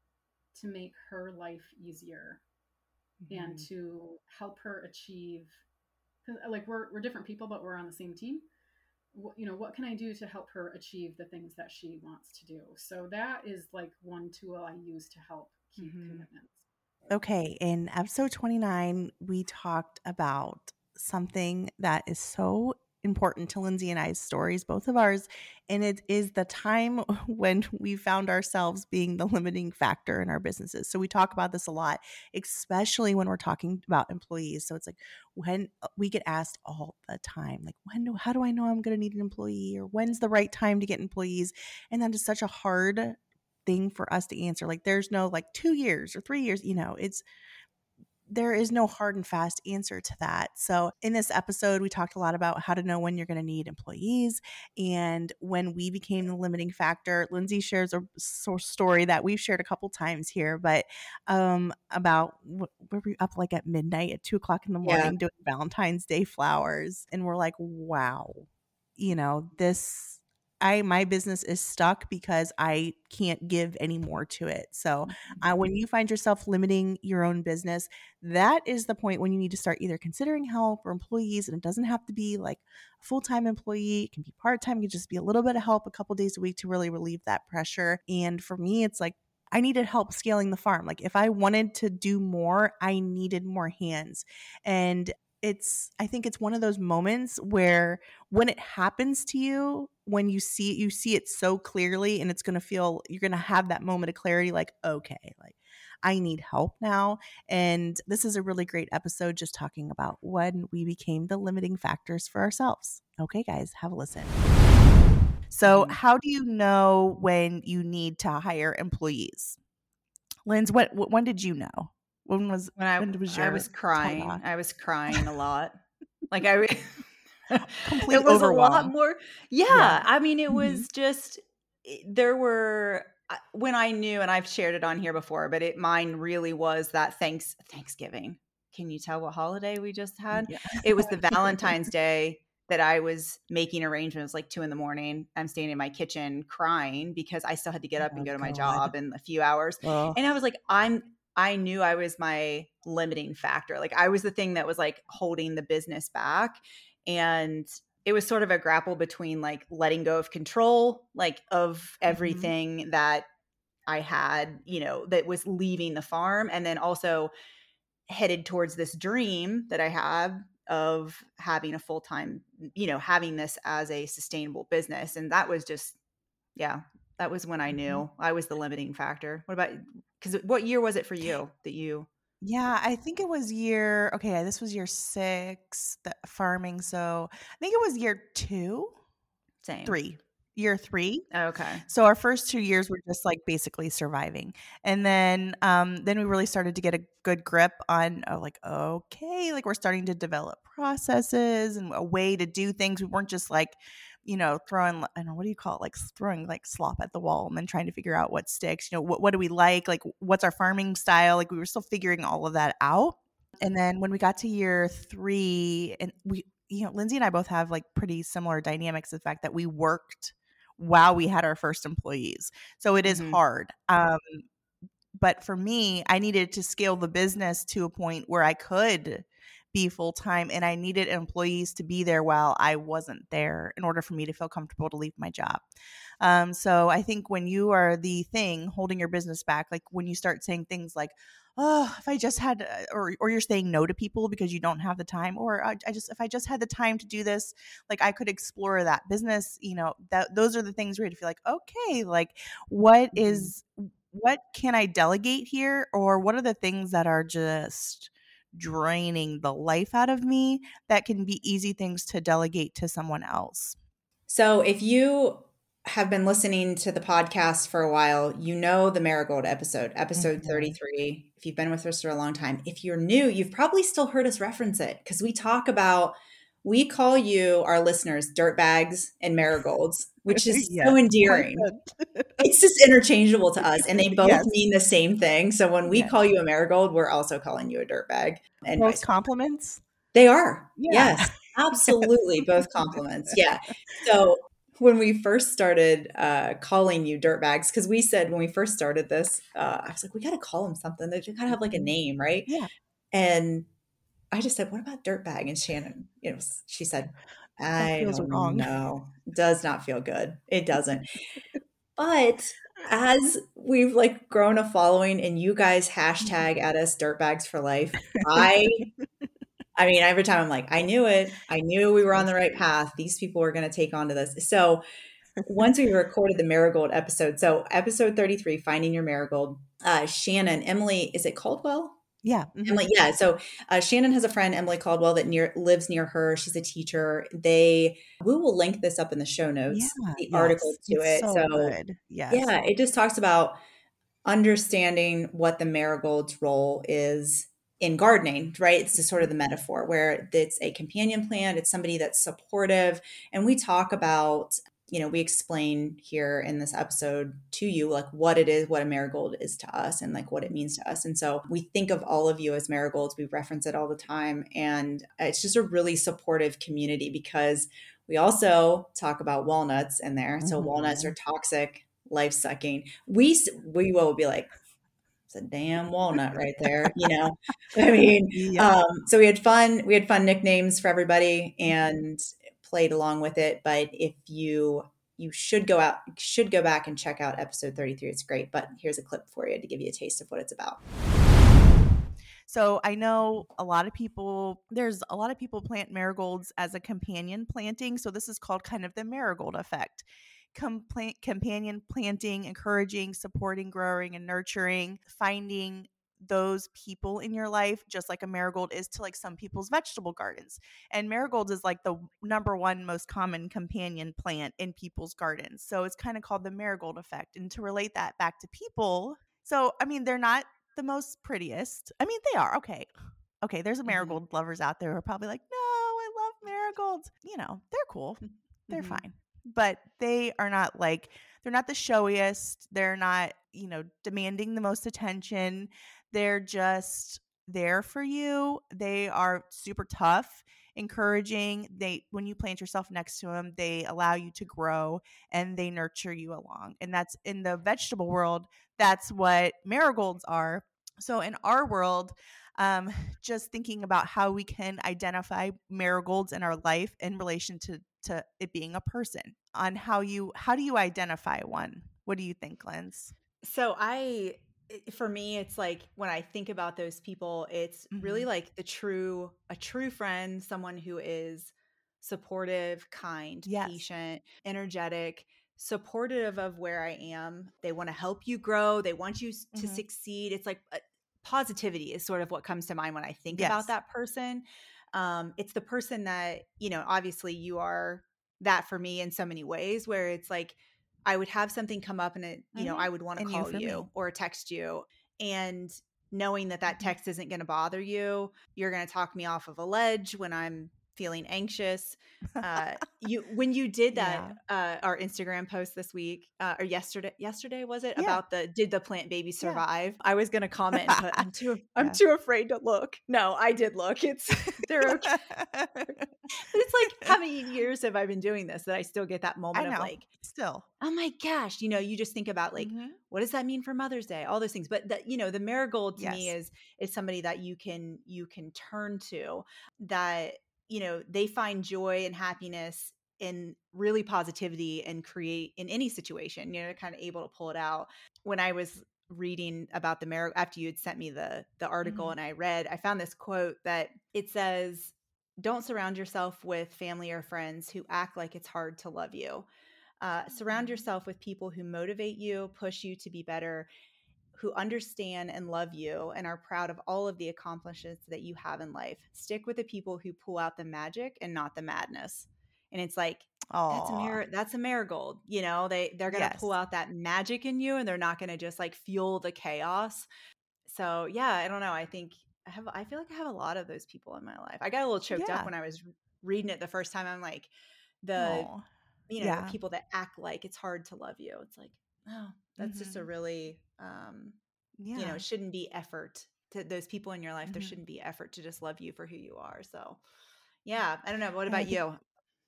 to make her life easier mm-hmm. and to help her achieve, because like we're, we're different people, but we're on the same team. What, you know, what can I do to help her achieve the things that she wants to do? So that is like one tool I use to help keep mm-hmm. commitments. Okay, in episode twenty-nine, we talked about something that is so important to Lindsay and I's stories, both of ours, and it is the time when we found ourselves being the limiting factor in our businesses. So we talk about this a lot, especially when we're talking about employees. So it's like when we get asked all the time, like, when do, how do I know I'm going to need an employee, or when's the right time to get employees? And that is such a hard thing for us to answer. Like, there's no like two years or three years, you know, it's, there is no hard and fast answer to that. So in this episode, we talked a lot about how to know when you're going to need employees and when we became the limiting factor. Lindsay shares a story that we've shared a couple times here, but um, about were we up like at midnight at two o'clock in the morning yeah. doing Valentine's Day flowers. And we're like, wow, you know, this, I, my business is stuck because I can't give any more to it. So uh, when you find yourself limiting your own business, that is the point when you need to start either considering help or employees. And it doesn't have to be like a full-time employee. It can be part-time. It can just be a little bit of help a couple days a week to really relieve that pressure. And for me, it's like, I needed help scaling the farm. Like if I wanted to do more, I needed more hands. And it's, I think it's one of those moments where when it happens to you, when you see it, you see it so clearly, and it's going to feel, you're going to have that moment of clarity, like, okay, like I need help now. And this is a really great episode just talking about when we became the limiting factors for ourselves. Okay, guys, have a listen. So mm-hmm. how do you know when you need to hire employees? Linz, what, when did you know? When was when I, when was your I was crying. time-off? I was crying a lot. Like I completely it was overwhelmed. A lot more. Yeah, yeah. I mean, it mm-hmm. was just, there were, when I knew, and I've shared it on here before, but it, mine really was that thanks, Thanksgiving. can you tell what holiday we just had? Yeah. It was the Valentine's Day that I was making arrangements like two in the morning. I'm standing in my kitchen crying because I still had to get up Oh, and go to my God. job in a few hours. Oh. And I was like, I'm, I knew I was my limiting factor. Like I was the thing that was like holding the business back. And it was sort of a grapple between like letting go of control, like of everything mm-hmm. that I had, you know, that was leaving the farm, and then also headed towards this dream that I had of having a full-time, you know, having this as a sustainable business. And that was just, yeah, that was when I knew mm-hmm. I was the limiting factor. What about, because what year was it for you that you? Yeah, I think it was year, okay, this was year six, the farming. So I think it was year two. Same. Three. Year three. Okay. So our first two years were just like basically surviving. And then um, then we really started to get a good grip on oh, like, okay, like we're starting to develop processes and a way to do things. We weren't just like, you know, throwing, I don't know, what do you call it? Like throwing like slop at the wall and then trying to figure out what sticks. You know, what, what do we like? Like what's our farming style? Like we were still figuring all of that out. And then when we got to year three, and we, you know, Lindsay and I both have like pretty similar dynamics. The fact that we worked while we had our first employees. So it is mm-hmm. hard. Um, but for me, I needed to scale the business to a point where I could be full-time, and I needed employees to be there while I wasn't there in order for me to feel comfortable to leave my job. Um, so I think when you are the thing holding your business back, like when you start saying things like, oh, if I just had, or or you're saying no to people because you don't have the time, or I, I just, if I just had the time to do this, like I could explore that business, you know, that those are the things where you feel like, okay, like what is, what can I delegate here? Or what are the things that are just draining the life out of me that can be easy things to delegate to someone else? So if you have been listening to the podcast for a while, you know the Marigold episode, episode mm-hmm. thirty-three. If you've been with us for a long time, if you're new, you've probably still heard us reference it because we talk about, we call you, our listeners, dirtbags and marigolds, which is yes. so endearing. It's just interchangeable to us, and they both yes. mean the same thing. So when we yes. call you a marigold, we're also calling you a dirtbag. And both compliments? They are. Yeah. Yes, absolutely. Both compliments. Yeah. So when we first started uh, calling you dirtbags, because we said when we first started this, uh, I was like, we got to call them something. They got to have like a name, right? Yeah. And I just said, what about dirtbag? And Shannon, you know, she said, I don't wrong. know. Does not feel good. It doesn't. But as we've like grown a following and you guys hashtag at us dirtbags for life, I I mean, every time I'm like, I knew it. I knew we were on the right path. These people were going to take on to this. So once we recorded the Marigold episode, so episode thirty-three, Finding Your Marigold, uh, Shannon, Emily, is it Caldwell? Yeah. Mm-hmm. Emily, yeah. So uh, Shannon has a friend, Emily Caldwell, that near lives near her. She's a teacher. They, we will link this up in the show notes, yeah, the yes, article to it. So, so good. Yes. yeah, it just talks about understanding what the marigold's role is in gardening, right? It's just sort of the metaphor where it's a companion plant. It's somebody that's supportive. And we talk about, you know, we explain here in this episode to you, like what it is, what a marigold is to us and like what it means to us. And so we think of all of you as marigolds. We reference it all the time. And it's just a really supportive community because we also talk about walnuts in there. So mm-hmm. walnuts are toxic, life sucking. We, we will be like, it's a damn walnut right there, you know. I mean, yeah. um, so we had fun. We had fun nicknames for everybody and played along with it. But if you you should go out, should go back and check out episode thirty-three. It's great. But here's a clip for you to give you a taste of what it's about. So I know a lot of people, there's a lot of people plant marigolds as a companion planting. So this is called kind of the marigold effect. Compla- companion planting, encouraging, supporting, growing, and nurturing, finding those people in your life, just like a marigold is to like some people's vegetable gardens. And marigold is like the number one most common companion plant in people's gardens. So it's kind of called the marigold effect. And to relate that back to people, so I mean, they're not the most prettiest. I mean, they are. Okay. Okay. There's a marigold mm-hmm. lovers out there who are probably like, no, I love marigolds. You know, they're cool. They're mm-hmm. fine. But they are not like, they're not the showiest. They're not, you know, demanding the most attention. They're just there for you. They are super tough, encouraging. They, when you plant yourself next to them, they allow you to grow and they nurture you along. And that's in the vegetable world. That's what marigolds are. So in our world, um, just thinking about how we can identify marigolds in our life in relation to, to it being a person, on how you, how do you identify one? What do you think, Linz? So I, for me, it's like when I think about those people, it's mm-hmm. really like the true, a true friend, someone who is supportive, kind, yes. patient, energetic, supportive of where I am. They want to help you grow. They want you mm-hmm. to succeed. It's like uh, positivity is sort of what comes to mind when I think yes. about that person. Um, it's the person that, you know, obviously you are that for me in so many ways, where it's like, I would have something come up and it, you mm-hmm. know, I would want to and call you, you or text you, and knowing that that text isn't going to bother you, you're going to talk me off of a ledge when I'm feeling anxious. Uh, you, when you did that, yeah. uh, our Instagram post this week, uh, or yesterday, yesterday was it yeah. about the, did the plant baby survive? Yeah. I was going to comment and put, I'm too, I'm yeah. too afraid to look. No, I did look. It's, they're okay. But it's like, how many years have I been doing this that I still get that moment of like, still, oh my gosh, you know, you just think about like, mm-hmm. what does that mean for Mother's Day? All those things. But that, you know, the marigold to yes. me is, is somebody that you can, you can turn to, that, you know, they find joy and happiness in really positivity and create in any situation, you know, kind of able to pull it out. When I was reading about the marigold, after you had sent me the, the article mm-hmm. and I read, I found this quote that it says, don't surround yourself with family or friends who act like it's hard to love you. Uh, surround yourself with people who motivate you, push you to be better, who understand and love you and are proud of all of the accomplishments that you have in life. Stick with the people who pull out the magic and not the madness. And it's like, Aww. that's a mar- that's a marigold, you know, they, they're going to yes. pull out that magic in you, and they're not going to just like fuel the chaos. So yeah, I don't know. I think I have, I feel like I have a lot of those people in my life. I got a little choked yeah. up when I was reading it the first time. I'm like, the, Aww. you know, yeah. the people that act like it's hard to love you. It's like, oh, that's mm-hmm. just a really, um, yeah. you know, it shouldn't be effort to those people in your life. Mm-hmm. There shouldn't be effort to just love you for who you are. So yeah, I don't know. What about think, you?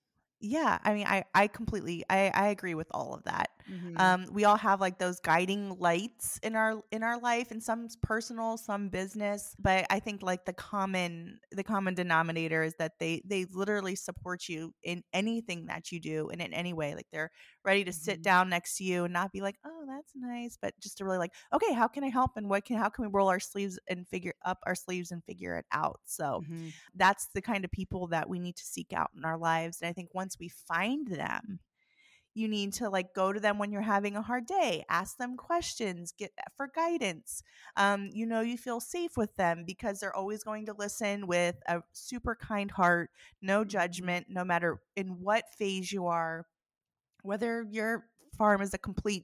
Yeah. I mean, I, I completely, I, I agree with all of that. Mm-hmm. Um, we all have like those guiding lights in our, in our life, and some personal, some business, but I think like the common, the common denominator is that they, they literally support you in anything that you do and in any way. Like they're ready to mm-hmm. sit down next to you and not be like, oh, that's nice, but just to really like, okay, how can I help? And what can, how can we roll our sleeves and figure up our sleeves and figure it out? So mm-hmm. that's the kind of people that we need to seek out in our lives. And I think once we find them, you need to like go to them when you're having a hard day, ask them questions, get for guidance. Um, you know, you feel safe with them because they're always going to listen with a super kind heart, no judgment, no matter in what phase you are, whether your farm is a complete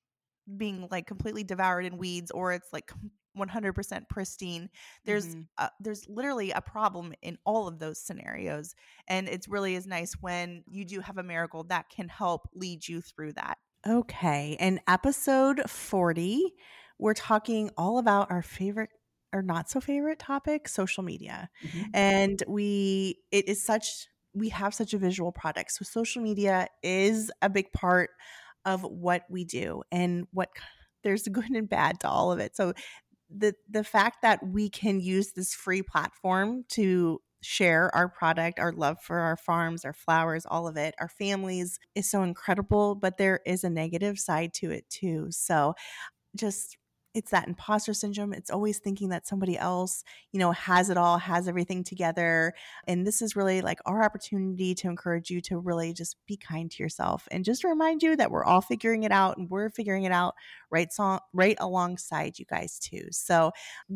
being like completely devoured in weeds or it's like one hundred percent pristine. There's mm-hmm. uh, there's literally a problem in all of those scenarios, and it's really is nice when you do have a marigold that can help lead you through that. Okay, in episode forty, we're talking all about our favorite or not so favorite topic, social media. Mm-hmm. And we it is such we have such a visual product. So social media is a big part of what we do, and what there's good and bad to all of it. So the the fact that we can use this free platform to share our product, our love for our farms, our flowers, all of it, our families is so incredible, but there is a negative side to it too. So just it's that imposter syndrome. It's always thinking that somebody else, you know, has it all, has everything together. And this is really like our opportunity to encourage you to really just be kind to yourself and just remind you that we're all figuring it out, and we're figuring it out right, so, right alongside you guys too. So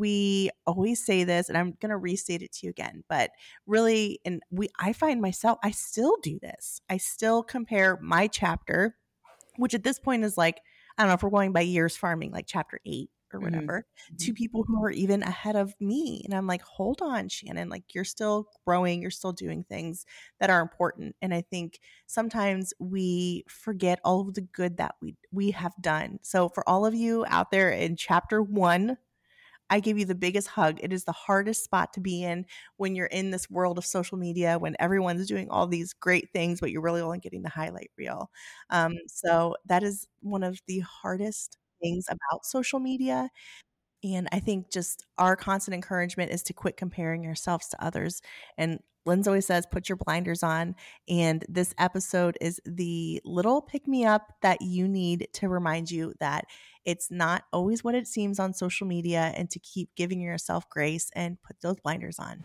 we always say this, and I'm going to restate it to you again, but really, and we, I find myself, I still do this. I still compare my chapter, which at this point is like, I don't know if we're going by years farming, like chapter eight or whatever, mm-hmm. to people who are even ahead of me. And I'm like, hold on, Shannon, like you're still growing, you're still doing things that are important. And I think sometimes we forget all of the good that we we have done. So for all of you out there in chapter one I give you the biggest hug. It is the hardest spot to be in when you're in this world of social media, when everyone's doing all these great things, but you're really only getting the highlight reel. Um, so that is one of the hardest things about social media. And I think just our constant encouragement is to quit comparing yourselves to others. And Linz always says, put your blinders on. And this episode is the little pick-me-up that you need to remind you that it's not always what it seems on social media, and to keep giving yourself grace and put those blinders on.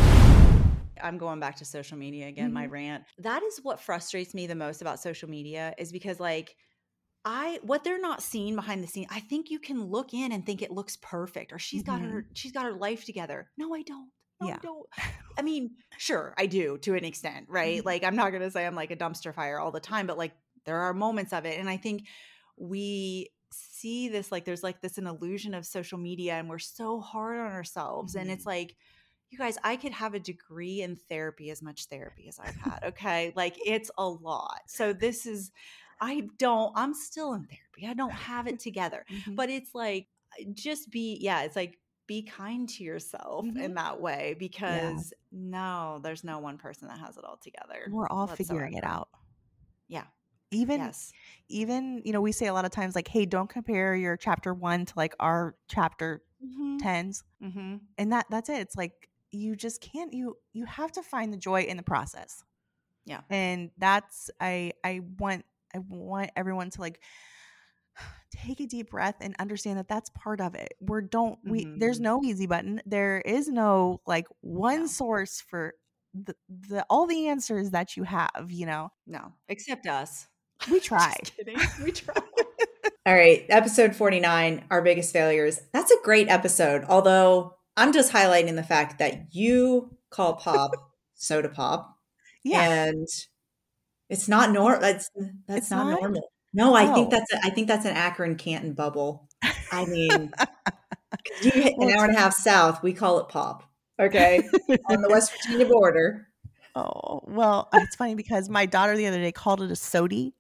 I'm going back to social media again, mm-hmm. my rant. That is what frustrates me the most about social media, is because like, I what they're not seeing behind the scene, I think you can look in and think it looks perfect, or she's mm-hmm. got her she's got her life together. No, I don't. No, yeah. I don't. I mean, sure, I do to an extent, right? Mm-hmm. Like, I'm not going to say I'm like a dumpster fire all the time, but like there are moments of it. And I think we see this, like there's like this an illusion of social media, and we're so hard on ourselves. Mm-hmm. And it's like, you guys, I could have a degree in therapy, as much therapy as I've had. Okay. Like, it's a lot. So this is I don't, I'm still in therapy. I don't have it together, mm-hmm. but it's like, just be, yeah, it's like, be kind to yourself mm-hmm. in that way, because yeah. no, there's no one person that has it all together. We're all figuring it out. Yeah. Even, yes. even, you know, we say a lot of times like, hey, don't compare your chapter one to like our chapter mm-hmm. tens. Mm-hmm. And that, that's it. It's like, you just can't, you, you have to find the joy in the process. Yeah. And that's, I, I want, I want everyone to like take a deep breath and understand that that's part of it. We're don't we mm-hmm. there's no easy button. There is no like one no. source for the, the all the answers that you have, you know. No, except us. We try. Just kidding. We try. All right, episode forty-nine, our biggest failures. That's a great episode. Although I'm just highlighting the fact that you call pop soda pop. Yeah. And it's not normal. That's that's it's not, not normal. No, I oh. think that's a, I think that's an Akron Canton bubble. I mean, you hit an hour and a half south, we call it pop. Okay, on the West Virginia border. Oh well, it's funny because my daughter the other day called it a sody.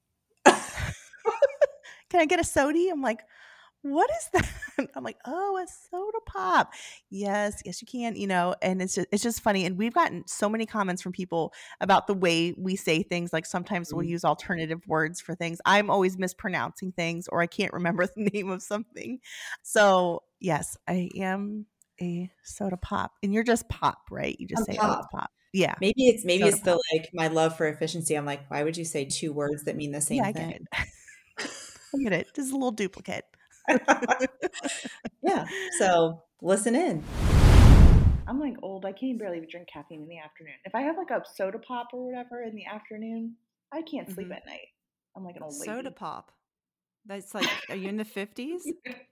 Can I get a sody? I'm like, what is that? I'm like, oh, a soda pop. Yes, yes, you can, you know, and it's just, it's just funny. And we've gotten so many comments from people about the way we say things. Like sometimes mm-hmm. we'll use alternative words for things. I'm always mispronouncing things, or I can't remember the name of something. So yes, I am a soda pop, and you're just pop, right? You just I'm say pop. Oh, it's pop. Yeah. Maybe it's, maybe soda it's pop. The, like my love for efficiency. I'm like, why would you say two words that mean the same yeah, thing? I get it. I get it. Just a little duplicate. Yeah. So listen in. I'm like old. I can't barely even drink caffeine in the afternoon. If I have like a soda pop or whatever in the afternoon, I can't sleep mm-hmm. at night. I'm like an old lady. Soda pop. That's like, are you in the fifties?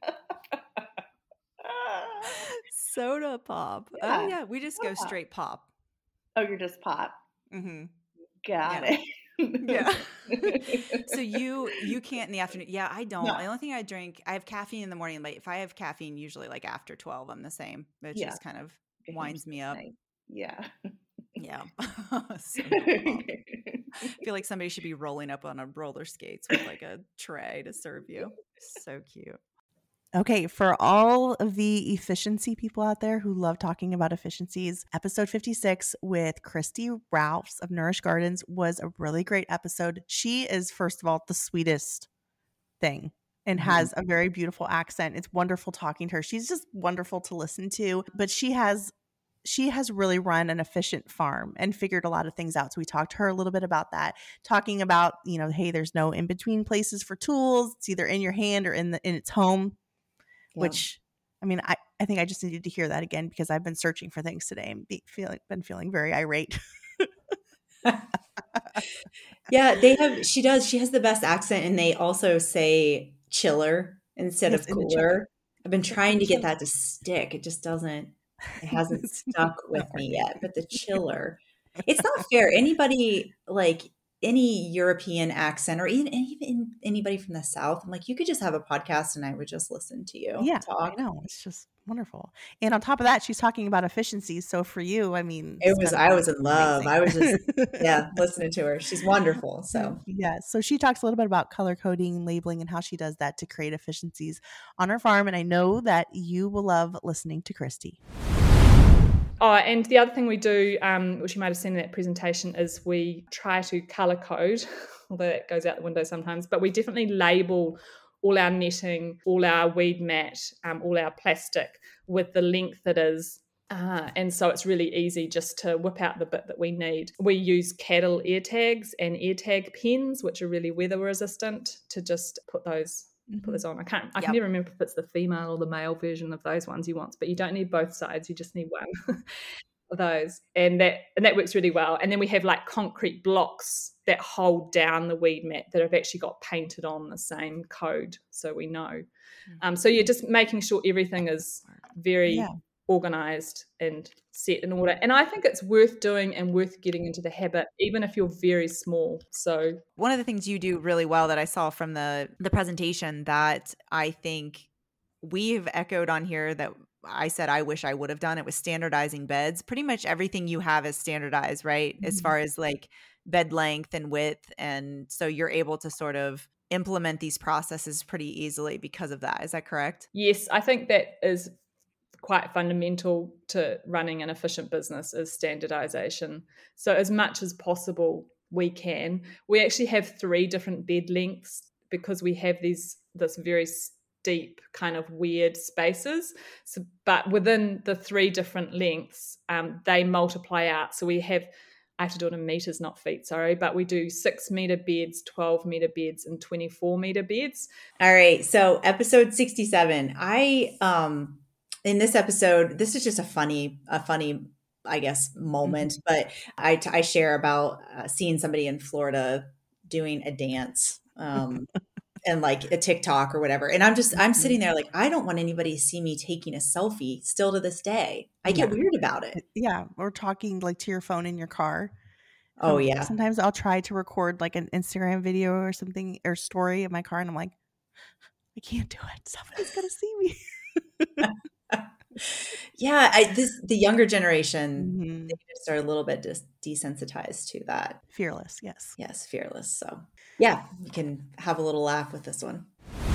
Soda pop. Yeah. Oh yeah, we just soda go pop. Straight pop. Oh, you're just pop. Mm-hmm. Got yeah. it. Yeah. So you you can't in the afternoon. Yeah, I don't. No. The only thing I drink, I have caffeine in the morning. Like if I have caffeine, usually like after twelve, I'm the same. It yeah. just kind of it winds me up. Night. Yeah. Yeah. So I feel like somebody should be rolling up on a roller skates with like a tray to serve you. So cute. Okay, for all of the efficiency people out there who love talking about efficiencies, episode fifty-six with Christy Ralphs of Nourish Gardens was a really great episode. She is, first of all, the sweetest thing and mm-hmm. has a very beautiful accent. It's wonderful talking to her. She's just wonderful to listen to, but she has she has really run an efficient farm and figured a lot of things out. So we talked to her a little bit about that, talking about, you know, hey, there's no in-between places for tools. It's either in your hand or in the in its home. Yeah. Which, I mean, I, I think I just needed to hear that again because I've been searching for things today and be feeling been feeling very irate. Yeah, they have. She does. She has the best accent, and they also say chiller instead yes, of cooler. I've been trying to get that to stick. It just doesn't. It hasn't stuck with me yet. But the chiller, it's not fair. Anybody like any European accent or even, even anybody from the South. I'm like, you could just have a podcast and I would just listen to you Yeah, talk. I know. It's just wonderful. And on top of that, she's talking about efficiencies. So for you, I mean, it was, I was in love. Amazing. I was just, yeah, listening to her. She's wonderful. So yeah. So she talks a little bit about color coding, labeling, and how she does that to create efficiencies on her farm. And I know that you will love listening to Christy. Oh, and the other thing we do, um, which you might have seen in that presentation, is we try to colour code, although that goes out the window sometimes, but we definitely label all our netting, all our weed mat, um, all our plastic with the length it is. Uh, and so it's really easy just to whip out the bit that we need. We use cattle ear tags and ear tag pens, which are really weather resistant, to just put those put this on. I can't I yep. can never remember if it's the female or the male version of those ones you want, but you don't need both sides, you just need one of those. And that and that works really well. And then we have like concrete blocks that hold down the weed mat that have actually got painted on the same code, so we know. Mm-hmm. Um, so you're just making sure everything is very yeah. organized and set in order. And I think it's worth doing and worth getting into the habit, even if you're very small. So one of the things you do really well that I saw from the the presentation that I think we've echoed on here that I said I wish I would have done, it was standardizing beds. Pretty much everything you have is standardized, right? Mm-hmm. As far as like bed length and width. And so you're able to sort of implement these processes pretty easily because of that. Is that correct? Yes, I think that is quite fundamental to running an efficient business, is standardization. So as much as possible we can. We actually have three different bed lengths because we have these this very steep kind of weird spaces. So, but within the three different lengths, um, they multiply out. So we have, I have to do it in meters, not feet, sorry, but we do six meter beds, twelve meter beds, and twenty-four meter beds. All right. So episode sixty-seven, I, um, in this episode, this is just a funny, a funny, I guess, moment, mm-hmm. but I, I share about uh, seeing somebody in Florida doing a dance, um, and like a TikTok or whatever. And I'm just, I'm sitting there like, I don't want anybody to see me taking a selfie still to this day. I get yeah. weird about it. Yeah. Or talking like to your phone in your car. Oh um, yeah. Sometimes I'll try to record like an Instagram video or something or story in my car. And I'm like, I can't do it. Somebody's going to see me. yeah. I, this, the younger generation, mm-hmm. they just are a little bit just desensitized to that. Fearless. Yes. Yes. Fearless. So yeah, you can have a little laugh with this one.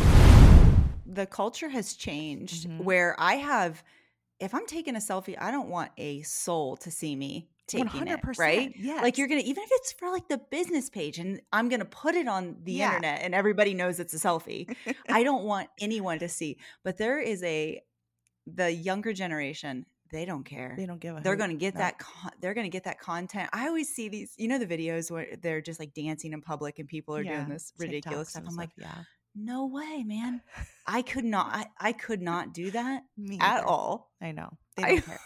The culture has changed mm-hmm. where I have, if I'm taking a selfie, I don't want a soul to see me taking one hundred percent, it, right? Yes. Like you're going to, even if it's for like the business page and I'm going to put it on the yeah. internet and everybody knows it's a selfie. I don't want anyone to see, but there is a, the younger generation, they don't care. They don't give a They're going to get no. that. Con- they're going to get that content. I always see these, you know, the videos where they're just like dancing in public and people are yeah. doing this ridiculous stuff. I'm stuff, like, yeah, no way, man. I could not. I, I could not do that Me at either. all. I know. They don't I, care.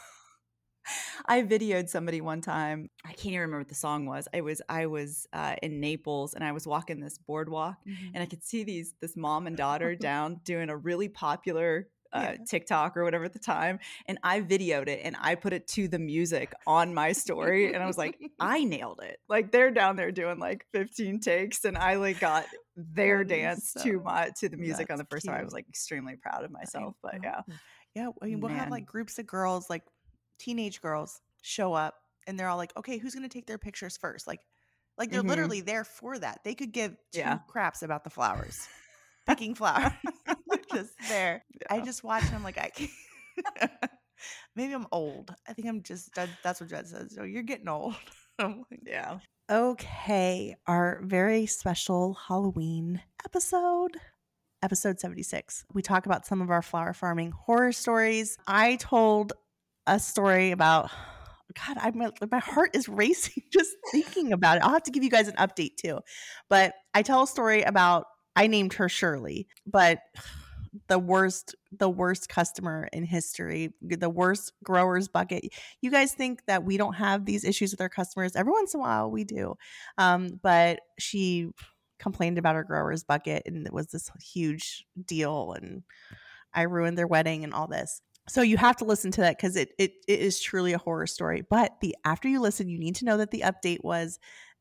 I videoed somebody one time. I can't even remember what the song was. I was I was uh, in Naples and I was walking this boardwalk mm-hmm. and I could see these this mom and daughter down doing a really popular Uh, yeah. TikTok or whatever at the time, and I videoed it and I put it to the music on my story, and I was like, I nailed it. Like they're down there doing like fifteen takes, and I like got their dance so, to my to the music on the first cute. time. I was like extremely proud of myself. But yeah, yeah, I mean, we'll Man. have like groups of girls, like teenage girls, show up, and they're all like, okay, who's gonna take their pictures first? Like, like they're mm-hmm. literally there for that. They could give two yeah. craps about the flowers. Picking flowers. Just there. Yeah. I just watch and I'm like, I can't. Maybe I'm old. I think I'm just, that, that's what Jed says. So you're getting old. I'm like, yeah. Okay. Our very special Halloween episode, episode seventy-six. We talk about some of our flower farming horror stories. I told a story about, God, I my, my heart is racing just thinking about it. I'll have to give you guys an update too. But I tell a story about, I named her Shirley, but the worst, the worst customer in history, the worst growers bucket. You guys think that we don't have these issues with our customers? Every once in a while we do. Um, but she complained about her growers bucket and it was this huge deal and I ruined their wedding and all this. So you have to listen to that because it, it it is truly a horror story. But the after you listen, you need to know that the update was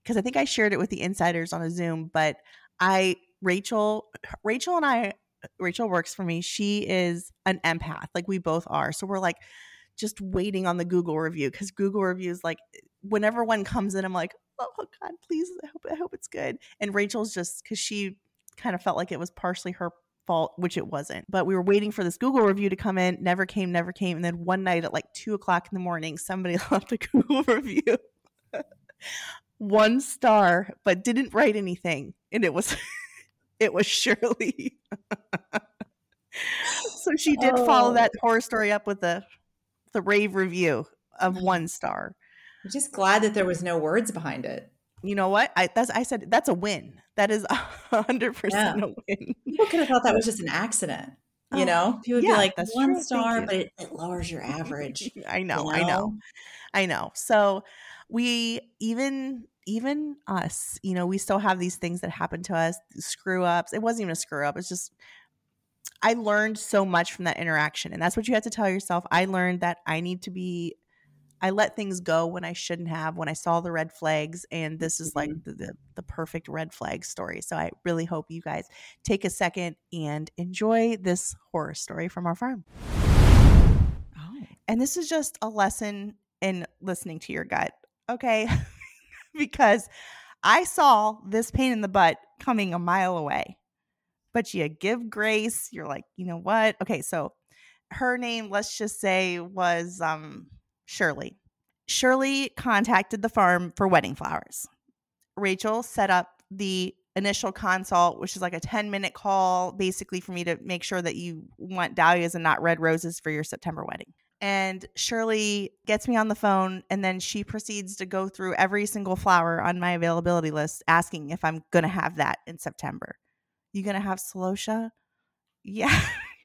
because I think I shared it with the insiders on a Zoom, but I, Rachel, Rachel and I, Rachel works for me. She is an empath. Like we both are. So we're like just waiting on the Google review because Google reviews, like whenever one comes in, I'm like, oh God, please. I hope, I hope it's good. And Rachel's just, because she kind of felt like it was partially her fault, which it wasn't. But we were waiting for this Google review to come in. Never came, never came. And then one night at like two o'clock in the morning, somebody left a Google review. One star, but didn't write anything. And it was it was Shirley. So she did oh. follow that horror story up with the the rave review of one star. I'm just glad that there was no words behind it. You know what? I that's I said that's a win. That is a hundred percent a win. People could have thought that was just an accident. You oh, know, people would yeah, be like that's one true. star, but it, it lowers your average. I know, you know, I know, I know. So we even even us, you know, we still have these things that happen to us, screw ups. It wasn't even a screw up. It's just I learned so much from that interaction, and that's what you have to tell yourself. I learned that I need to be. I let things go when I shouldn't have, when I saw the red flags, and this is like the, the, the perfect red flag story. So I really hope you guys take a second and enjoy this horror story from our farm. Oh. And this is just a lesson in listening to your gut, okay? Because I saw this pain in the butt coming a mile away. But you give grace. You're like, you know what? Okay, so her name, let's just say, was um, Shirley. Shirley contacted the farm for wedding flowers. Rachel set up the initial consult, which is like a ten-minute call, basically for me to make sure that you want dahlias and not red roses for your September wedding. And Shirley gets me on the phone, and then she proceeds to go through every single flower on my availability list, asking if I'm going to have that in September. You going to have celosia? Yeah.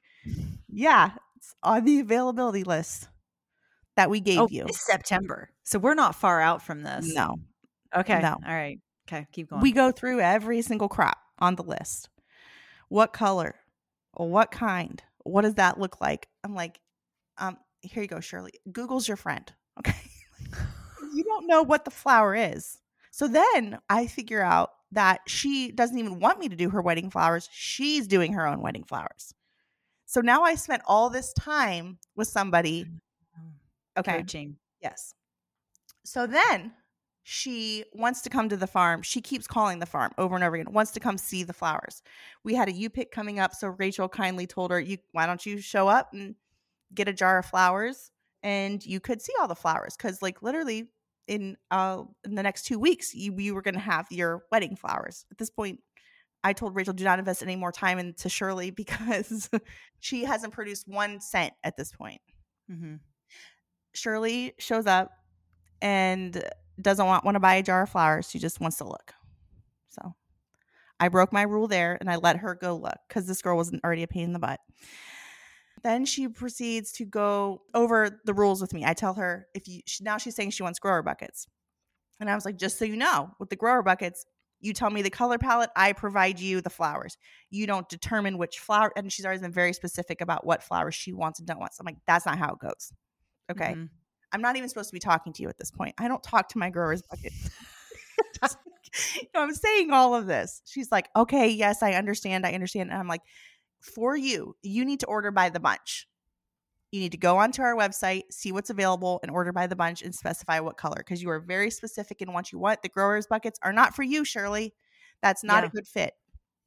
Yeah. It's on the availability list that we gave oh, you. It's September. So we're not far out from this. No. Okay. No. All right. Okay. Keep going. We go through every single crop on the list. What color? What kind? What does that look like? I'm like, um, here you go, Shirley. Google's your friend. Okay. You don't know what the flower is. So then I figure out that she doesn't even want me to do her wedding flowers. She's doing her own wedding flowers. So now I spent all this time with somebody. Okay. Coaching. Yes. So then she wants to come to the farm. She keeps calling the farm over and over again, wants to come see the flowers. We had a U-pick coming up. So Rachel kindly told her, "You, why don't you show up and get a jar of flowers and you could see all the flowers." Cause like literally in, uh, in the next two weeks, you, you were going to have your wedding flowers. At this point, I told Rachel, do not invest any more time into Shirley because she hasn't produced one cent at this point. Mm-hmm. Shirley shows up and doesn't want, want to buy a jar of flowers. She just wants to look. So I broke my rule there and I let her go look because this girl wasn't already a pain in the butt. Then she proceeds to go over the rules with me. I tell her, if you now she's saying she wants grower buckets. And I was like, just so you know, with the grower buckets, you tell me the color palette, I provide you the flowers. You don't determine which flower. And she's always been very specific about what flowers she wants and don't want. So I'm like, that's not how it goes. Okay. Mm-hmm. I'm not even supposed to be talking to you at this point. I don't talk to my growers bucket. You know, I'm saying all of this. She's like, okay, yes, I understand. I understand. And I'm like, for you, you need to order by the bunch. You need to go onto our website, see what's available, and order by the bunch and specify what color because you are very specific in what you want. The growers buckets are not for you, Shirley. That's not yeah. a good fit.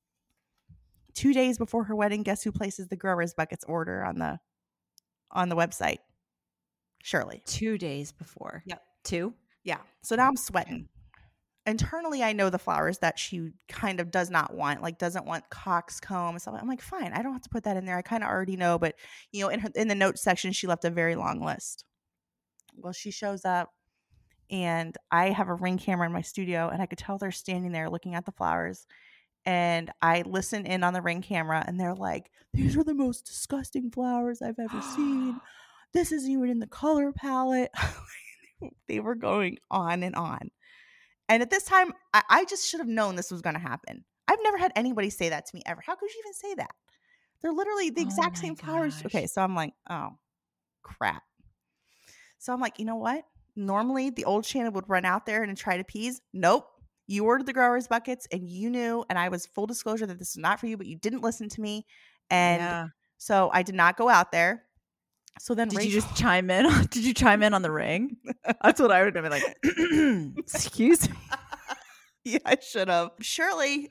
Two days before her wedding, guess who places the growers buckets order on the on the website? Shirley. Two days before. Yep. Two? Yeah. So now I'm sweating. Internally, I know the flowers that she kind of does not want, like doesn't want coxcomb and stuff. I'm like, fine, I don't have to put that in there. I kind of already know, but you know, in her, in the notes section, she left a very long list. Well, she shows up and I have a Ring camera in my studio and I could tell they're standing there looking at the flowers. And I listen in on the Ring camera and they're like, these are the most disgusting flowers I've ever seen. This isn't even in the color palette. They were going on and on. And at this time, I, I just should have known this was going to happen. I've never had anybody say that to me ever. How could you even say that? They're literally the exact oh same flowers. Gosh. Okay, so I'm like, oh, crap. So I'm like, you know what? Normally, the old Shannon would run out there and try to appease. Nope. You ordered the growers buckets and you knew, and I was full disclosure that this is not for you, but you didn't listen to me. And yeah. so I did not go out there. So then did Rachel- you just chime in? Did you chime in on the ring? That's what I would have been like, excuse me. Yeah, I should have. Shirley,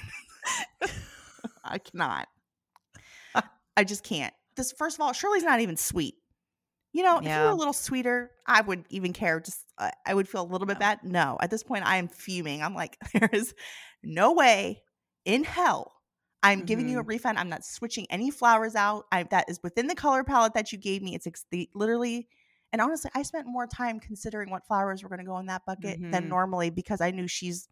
I cannot. I just can't. This, first of all, Shirley's not even sweet. You know, Yeah. if you were a little sweeter, I would even care. Just uh, I would feel a little bit bad. No, at this point, I am fuming. I'm like, there is no way in hell I'm mm-hmm. giving you a refund. I'm not switching any flowers out. I, that is within the color palette that you gave me. It's ex- the, literally, and honestly, I spent more time considering what flowers were going to go in that bucket mm-hmm. than normally because I knew she's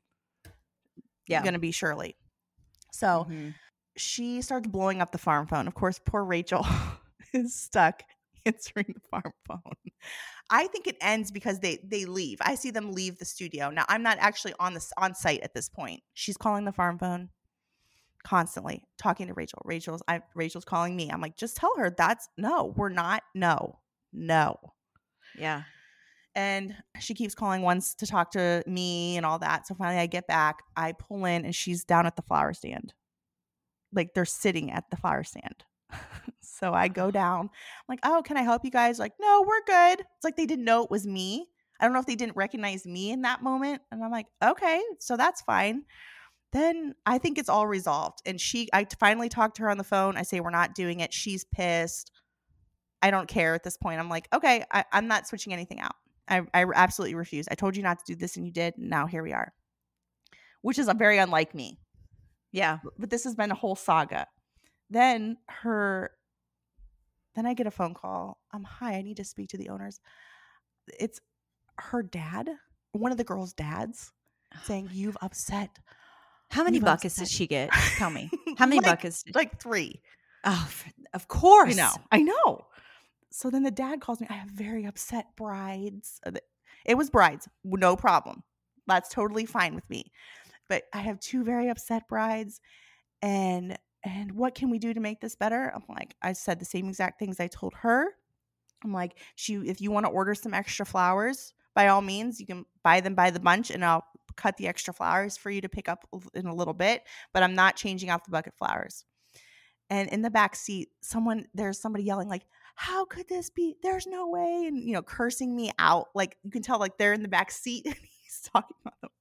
yeah. going to be Shirley. So mm-hmm. she starts blowing up the farm phone. Of course, poor Rachel is stuck answering the farm phone. I think it ends because they they leave. I see them leave the studio. Now, I'm not actually on this on site at this point. She's calling the farm phone constantly, talking to Rachel. Rachel's I Rachel's calling me. I'm like, just tell her that's no, we're not. No, no. Yeah. And she keeps calling once to talk to me and all that. So finally I get back. I pull in and she's down at the flower stand. Like they're sitting at the flower stand. So I go down. I'm like, oh, can I help you guys? Like, no, we're good. It's like they didn't know it was me. I don't know if they didn't recognize me in that moment. And I'm like, okay, so that's fine. Then I think it's all resolved. And she, I finally talked to her on the phone. I say, we're not doing it. She's pissed. I don't care at this point. I'm like, okay, I, I'm not switching anything out. I, I absolutely refuse. I told you not to do this and you did. And now here we are, which is a very unlike me. Yeah. But this has been a whole saga. Then her, then I get a phone call. Um, hi, I need to speak to the owners. It's her dad, one of the girls' dads, saying, oh you've God. upset. How many you've buckets upset. did she get? Tell me. How many like, buckets? Did like three. Oh, of course. I know. I know. So then the dad calls me. I have very upset brides. It was brides. No problem. That's totally fine with me. But I have two very upset brides. And and what can we do to make this better? I'm like, I said the same exact things I told her. I'm like, she, if you want to order some extra flowers, by all means, you can buy them by the bunch and I'll cut the extra flowers for you to pick up in a little bit. But I'm not changing out the bucket flowers. And in the back seat, someone, there's somebody yelling like, how could this be? There's no way. And, you know, cursing me out. Like you can tell like they're in the back seat and he's talking on the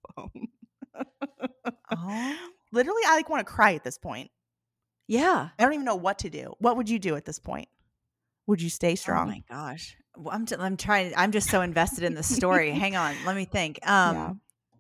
phone. Oh. Literally, I like want to cry at this point. Yeah. I don't even know what to do. What would you do at this point? Would you stay strong? Oh my gosh. Well, I'm, t- I'm trying. I'm just so invested in the story. Hang on. Let me think. Um, yeah.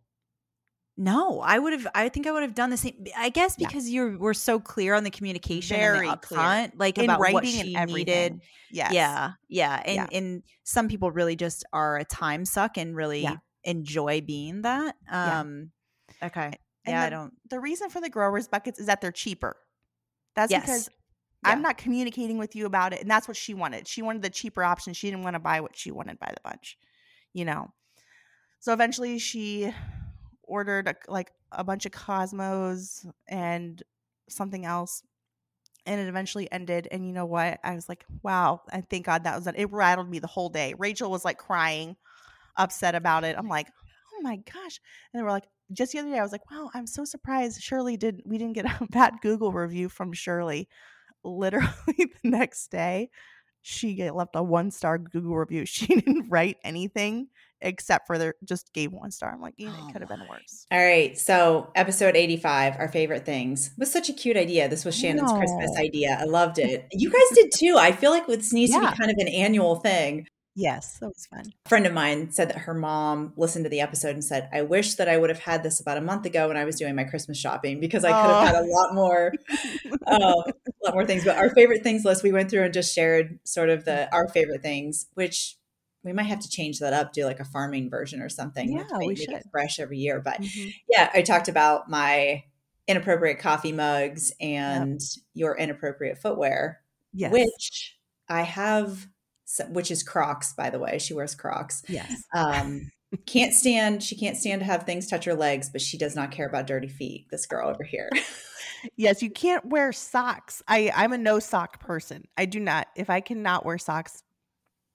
No, I would have, I think I would have done the same. I guess because yeah. you were so clear on the communication Very and the upfront, like in about writing what she and needed. Yes. Yeah. Yeah. And, yeah. and some people really just are a time suck and really yeah. enjoy being that. Um, yeah. Okay. And yeah. the, I don't. The reason for the growers buckets is that they're cheaper. That's yes. because yeah. I'm not communicating with you about it. And that's what she wanted. She wanted the cheaper option. She didn't want to buy what she wanted by the bunch, you know? So eventually she ordered a, like a bunch of Cosmos and something else. And it eventually ended. And you know what? I was like, wow, I thank God that was it. It rattled me the whole day. Rachel was like crying, upset about it. I'm like, oh my gosh. And they were like, just the other day, I was like, wow, I'm so surprised Shirley didn't, we didn't get a bad Google review from Shirley. Literally the next day, she get, left a one-star Google review. She didn't write anything except for the, just gave one star. I'm like, you know, oh it could have been worse. All right. So episode eighty-five, our favorite things. It was such a cute idea. This was Shannon's no. Christmas idea. I loved it. You guys did too. I feel like this needs yeah. to be kind of an annual thing. Yes, that was fun. A friend of mine said that her mom listened to the episode and said, I wish that I would have had this about a month ago when I was doing my Christmas shopping because I could have oh. had a lot more, uh, a lot more things. But our favorite things list, we went through and just shared sort of the our favorite things, which we might have to change that up, do like a farming version or something. Yeah, we, we make should. it fresh every year. But mm-hmm. yeah, I talked about my inappropriate coffee mugs and yep. your inappropriate footwear, yes. which I have. Which is Crocs, by the way. She wears Crocs. Yes. Um, can't stand, she can't stand to have things touch her legs, but she does not care about dirty feet. This girl over here. Yes, you can't wear socks. I, I'm a no sock person. I do not. If I cannot wear socks,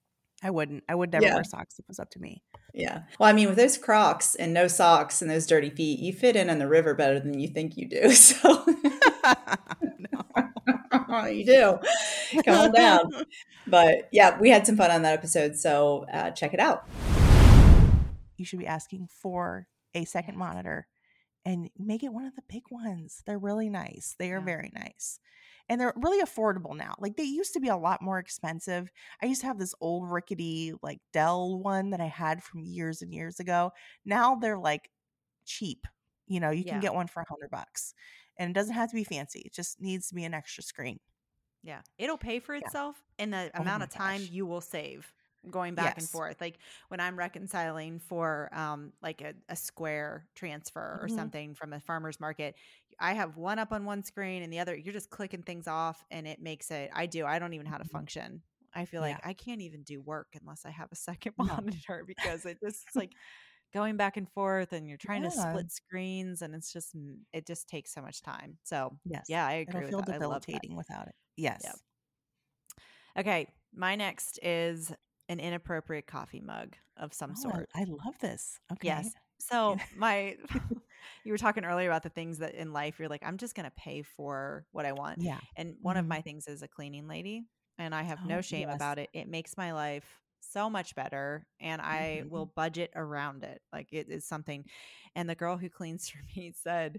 I wouldn't. I would never Yeah. wear socks if it was up to me. Yeah. Well, I mean, with those Crocs and no socks and those dirty feet, you fit in in the river better than you think you do. So you do. Calm down. But yeah, we had some fun on that episode. So uh, check it out. You should be asking for a second monitor and make it one of the big ones. They're really nice. They are Yeah. very nice. And they're really affordable now. Like they used to be a lot more expensive. I used to have this old rickety like Dell one that I had from years and years ago. Now they're like cheap. You know, you can Yeah. get one for a hundred bucks. And it doesn't have to be fancy. It just needs to be an extra screen. Yeah. It'll pay for Yeah. itself in the Oh amount my of time gosh. you will save going back and Yes. forth. Like when I'm reconciling for um like a, a Square transfer or Mhm. something from a farmer's market, I have one up on one screen and the other, you're just clicking things off and it makes it, I do, I don't even know how to Mhm. function. I feel like Yeah. I can't even do work unless I have a second No. monitor because it just it's like going back and forth and you're trying to Yeah. split screens and it's just, mm, it just takes so much time. So Yes. yeah, I agree It'll feel with that. I love that. debilitating without it. Yes. Yep. Okay, my next is an inappropriate coffee mug of some Oh, sort. I, I love this. Okay. Yes. So my you were talking earlier about the things that in life you're like, I'm just gonna pay for what I want. Yeah. And one of Mhm. my things is a cleaning lady. And I have no Oh, shame yes. about it. It makes my life so much better. And I Mhm. will budget around it. Like it is something. And the girl who cleans for me said,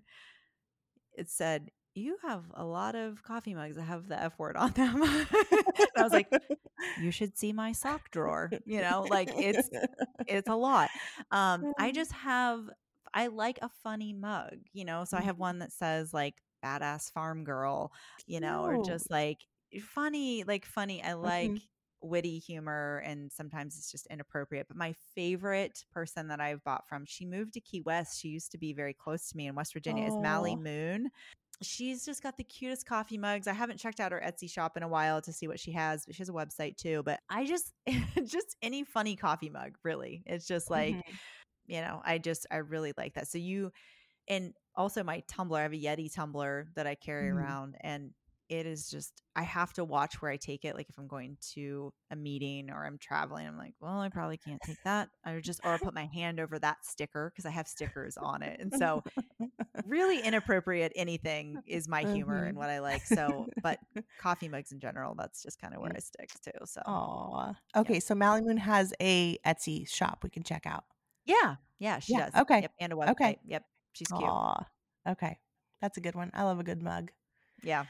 it said, you have a lot of coffee mugs that have the F word on them. And I was like, you should see my sock drawer. You know, like it's it's a lot. Um, I just have I like a funny mug, you know. So I have one that says like badass farm girl, you know, or Cute. just like funny, like funny. I like Mhm. witty humor and sometimes it's just inappropriate. But my favorite person that I've bought from, she moved to Key West. She used to be very close to me in West Virginia, is Mally Aw. Moon. She's just got the cutest coffee mugs. I haven't checked out her Etsy shop in a while to see what she has, but she has a website too. But I just, just any funny coffee mug, really. It's just like, Mhm. you know, I just, I really like that. So you, and also my tumbler, I have a Yeti tumbler that I carry Mhm. around and it is just, I have to watch where I take it. Like if I'm going to a meeting or I'm traveling, I'm like, well, I probably can't take that. I just, or I'll put my hand over that sticker because I have stickers on it. And so really inappropriate anything is my humor and Mhm. what I like. So, but coffee mugs in general, that's just kind of where Mm. I stick to. So, Aw. Okay, so Mally Moon has a Etsy shop we can check out. yeah, yeah, she Yeah. does. Okay. Yep, and a website. Okay. Yep, she's cute. Aw. Okay. That's a good one. I love a good mug. Yeah.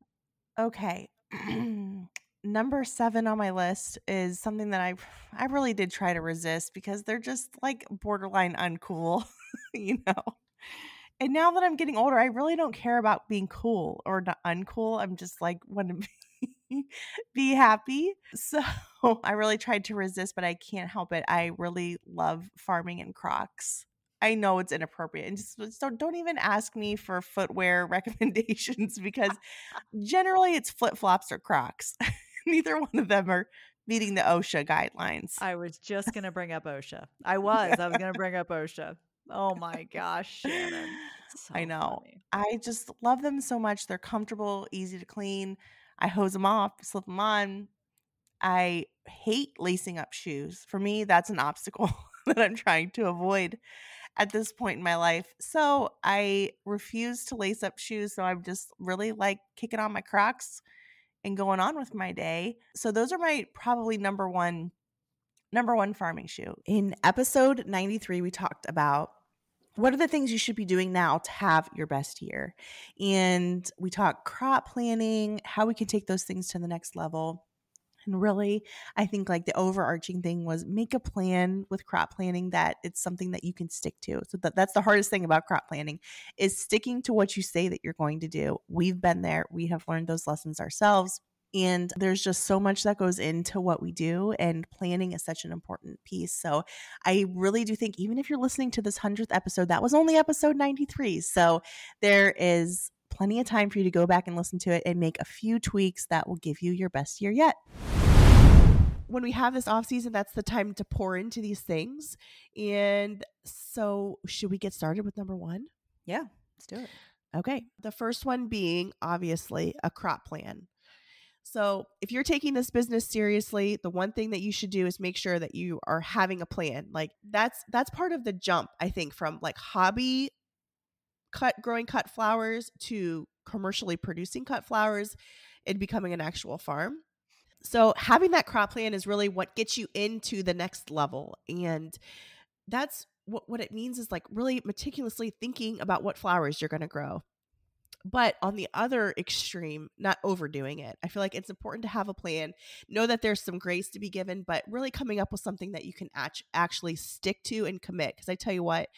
Okay. Number seven on my list is something that I I really did try to resist because they're just like borderline uncool, you know. And now that I'm getting older, I really don't care about being cool or not uncool. I'm just like want to be, be happy. So I really tried to resist, but I can't help it. I really love farming in Crocs. I know it's inappropriate, and just, just don't don't even ask me for footwear recommendations because generally it's flip flops or Crocs. Neither one of them are meeting the OSHA guidelines. I was just going to bring up OSHA. I was. I was going to bring up OSHA. Oh my gosh, Shannon. So I know. funny. I just love them so much. They're comfortable, easy to clean. I hose them off, slip them on. I hate lacing up shoes. For me, that's an obstacle that I'm trying to avoid at this point in my life. So I refuse to lace up shoes. So I'm just really like kicking on my Crocs and going on with my day. So those are my probably number one, number one farming shoe. In episode ninety-three, we talked about what are the things you should be doing now to have your best year. And we talked crop planning, how we can take those things to the next level. And really, I think like the overarching thing was make a plan with crop planning that it's something that you can stick to. So that, that's the hardest thing about crop planning is sticking to what you say that you're going to do. We've been there. We have learned those lessons ourselves. And there's just so much that goes into what we do, and planning is such an important piece. So I really do think even if you're listening to this hundredth episode, that was only episode ninety-three. So there is plenty of time for you to go back and listen to it and make a few tweaks that will give you your best year yet. When we have this off season, that's the time to pour into these things. And so should we get started with number one? Yeah, let's do it. Okay. The first one being obviously a crop plan. So if you're taking this business seriously, the one thing that you should do is make sure that you are having a plan. Like that's that's part of the jump, I think, from like hobby cut growing cut flowers to commercially producing cut flowers and becoming an actual farm. So having that crop plan is really what gets you into the next level. And that's what, what it means is like really meticulously thinking about what flowers you're going to grow. But on the other extreme, not overdoing it. I feel like it's important to have a plan, know that there's some grace to be given, but really coming up with something that you can act- actually stick to and commit. Because I tell you what,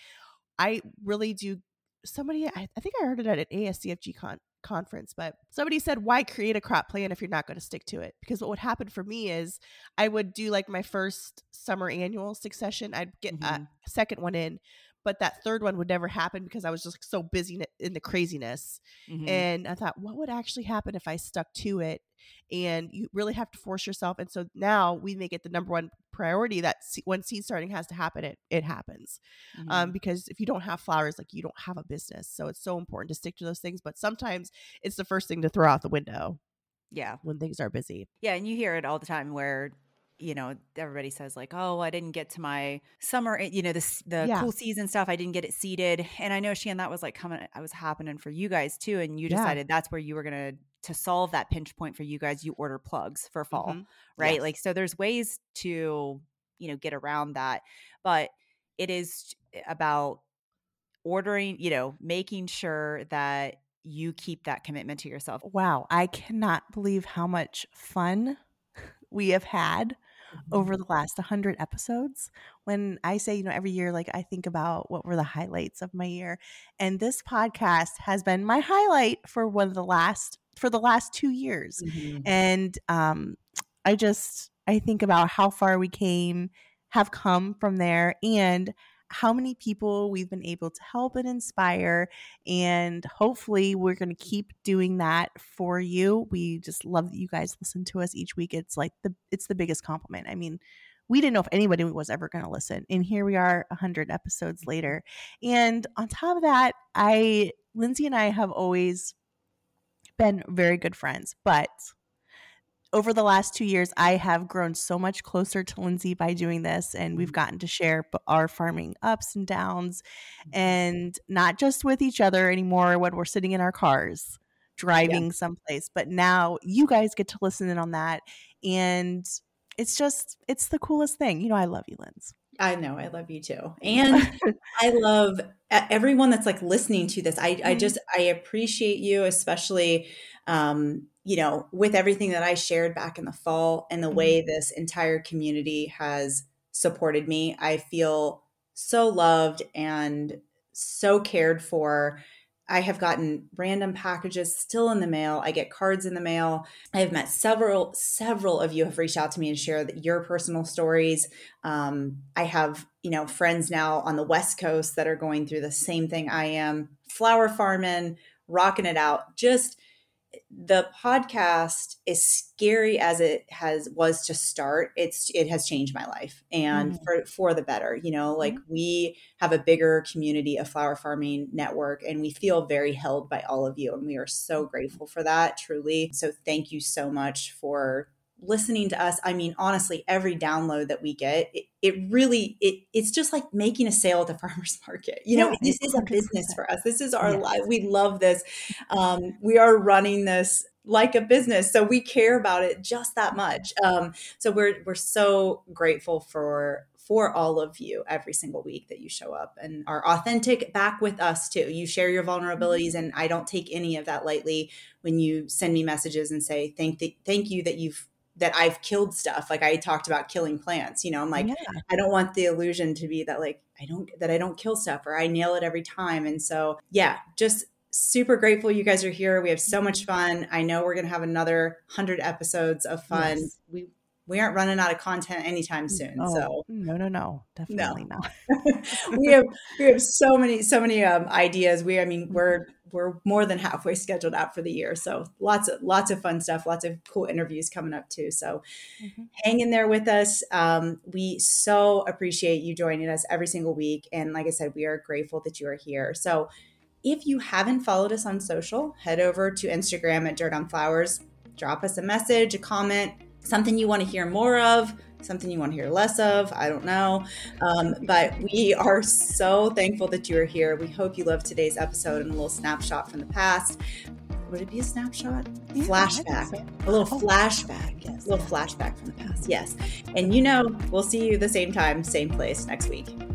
I really do. Somebody, I, I think I heard it at an A S C F G con- conference, but somebody said, why create a crop plan if you're not going to stick to it? Because what would happen for me is I would do like my first summer annual succession. I'd get mm-hmm. a second one in. But that third one would never happen because I was just so busy in the craziness. Mm-hmm. And I thought, what would actually happen if I stuck to it? And you really have to force yourself. And so now we make it the number one priority that when seed starting has to happen, it, it happens. Mm-hmm. Um, because if you don't have flowers, like you don't have a business. So it's so important to stick to those things. But sometimes it's the first thing to throw out the window. Yeah. When things are busy. Yeah. And you hear it all the time where, you know, everybody says like, oh, I didn't get to my summer, you know, the, the yeah. cool season stuff. I didn't get it seeded. And I know, Shan, that was like coming, I was happening for you guys too. And you decided yeah. that's where you were going to, to solve that pinch point for you guys, you order plugs for fall, mm-hmm. right? Yes. Like, so there's ways to, you know, get around that, but it is about ordering, you know, making sure that you keep that commitment to yourself. Wow. I cannot believe how much fun we have had over the last one hundred episodes. When I say, you know, every year, like I think about what were the highlights of my year. And this podcast has been my highlight for one of the last, for the last two years. Mm-hmm. And um, I just, I think about how far we came, have come from there, and how many people we've been able to help and inspire. And hopefully we're going to keep doing that for you. We just love that you guys listen to us each week. It's like the, it's the biggest compliment. I mean, we didn't know if anybody was ever going to listen. And here we are a hundred episodes later. And on top of that, I, Lindsay and I have always been very good friends, but over the last two years, I have grown so much closer to Lindsay by doing this, and we've gotten to share our farming ups and downs, and not just with each other anymore when we're sitting in our cars driving yeah. someplace, but now you guys get to listen in on that, and it's just, it's the coolest thing. You know, I love you, Linz. I know. I love you too. And I love everyone that's like listening to this. I, mm-hmm. I just, I appreciate you, especially, um, you know, with everything that I shared back in the fall and the mm-hmm. way this entire community has supported me. I feel so loved and so cared for. I have gotten random packages still in the mail. I get cards in the mail. I have met several, several of you have reached out to me and shared your personal stories. Um, I have, you know, friends now on the West Coast that are going through the same thing I am, flower farming, rocking it out. Just the podcast, as scary as it has was to start, it's it has changed my life, and mm-hmm. for for the better. You know, like mm-hmm. we have a bigger community of flower farming network, and we feel very held by all of you, and we are so grateful for that, truly. So thank you so much for listening to us. I mean, honestly, every download that we get, it, it really, it it's just like making a sale at the farmer's market. You yeah, know, this is a business for us. This is our yes. life. We love this. Um, we are running this like a business. So we care about it just that much. Um, so we're, we're so grateful for, for all of you every single week that you show up and are authentic back with us too. You share your vulnerabilities, and I don't take any of that lightly when you send me messages and say, thank the, thank you that you've, that I've killed stuff. Like I talked about killing plants, you know, I'm like, yeah. I don't want the illusion to be that like, I don't, that I don't kill stuff or I nail it every time. And so, yeah, just super grateful you guys are here. We have so much fun. I know we're going to have another hundred episodes of fun. Yes. We, we aren't running out of content anytime soon. Oh, so no, no, no, definitely no. not. we have, we have so many, so many um, ideas. We, I mean, we're, we're more than halfway scheduled out for the year. So lots of, lots of fun stuff, lots of cool interviews coming up too. So mm-hmm. hang in there with us. Um, we so appreciate you joining us every single week. And like I said, we are grateful that you are here. So if you haven't followed us on social, head over to Instagram at Dirt on Flowers. drop us a message, a comment, something you want to hear more of, something you want to hear less of. I don't know. Um, but we are so thankful that you are here. We hope you loved today's episode and a little snapshot from the past. Would it be a snapshot? Yeah, flashback. So. A little oh, flashback. Yes. A little flashback from the past. Yes. And you know, we'll see you the same time, same place next week.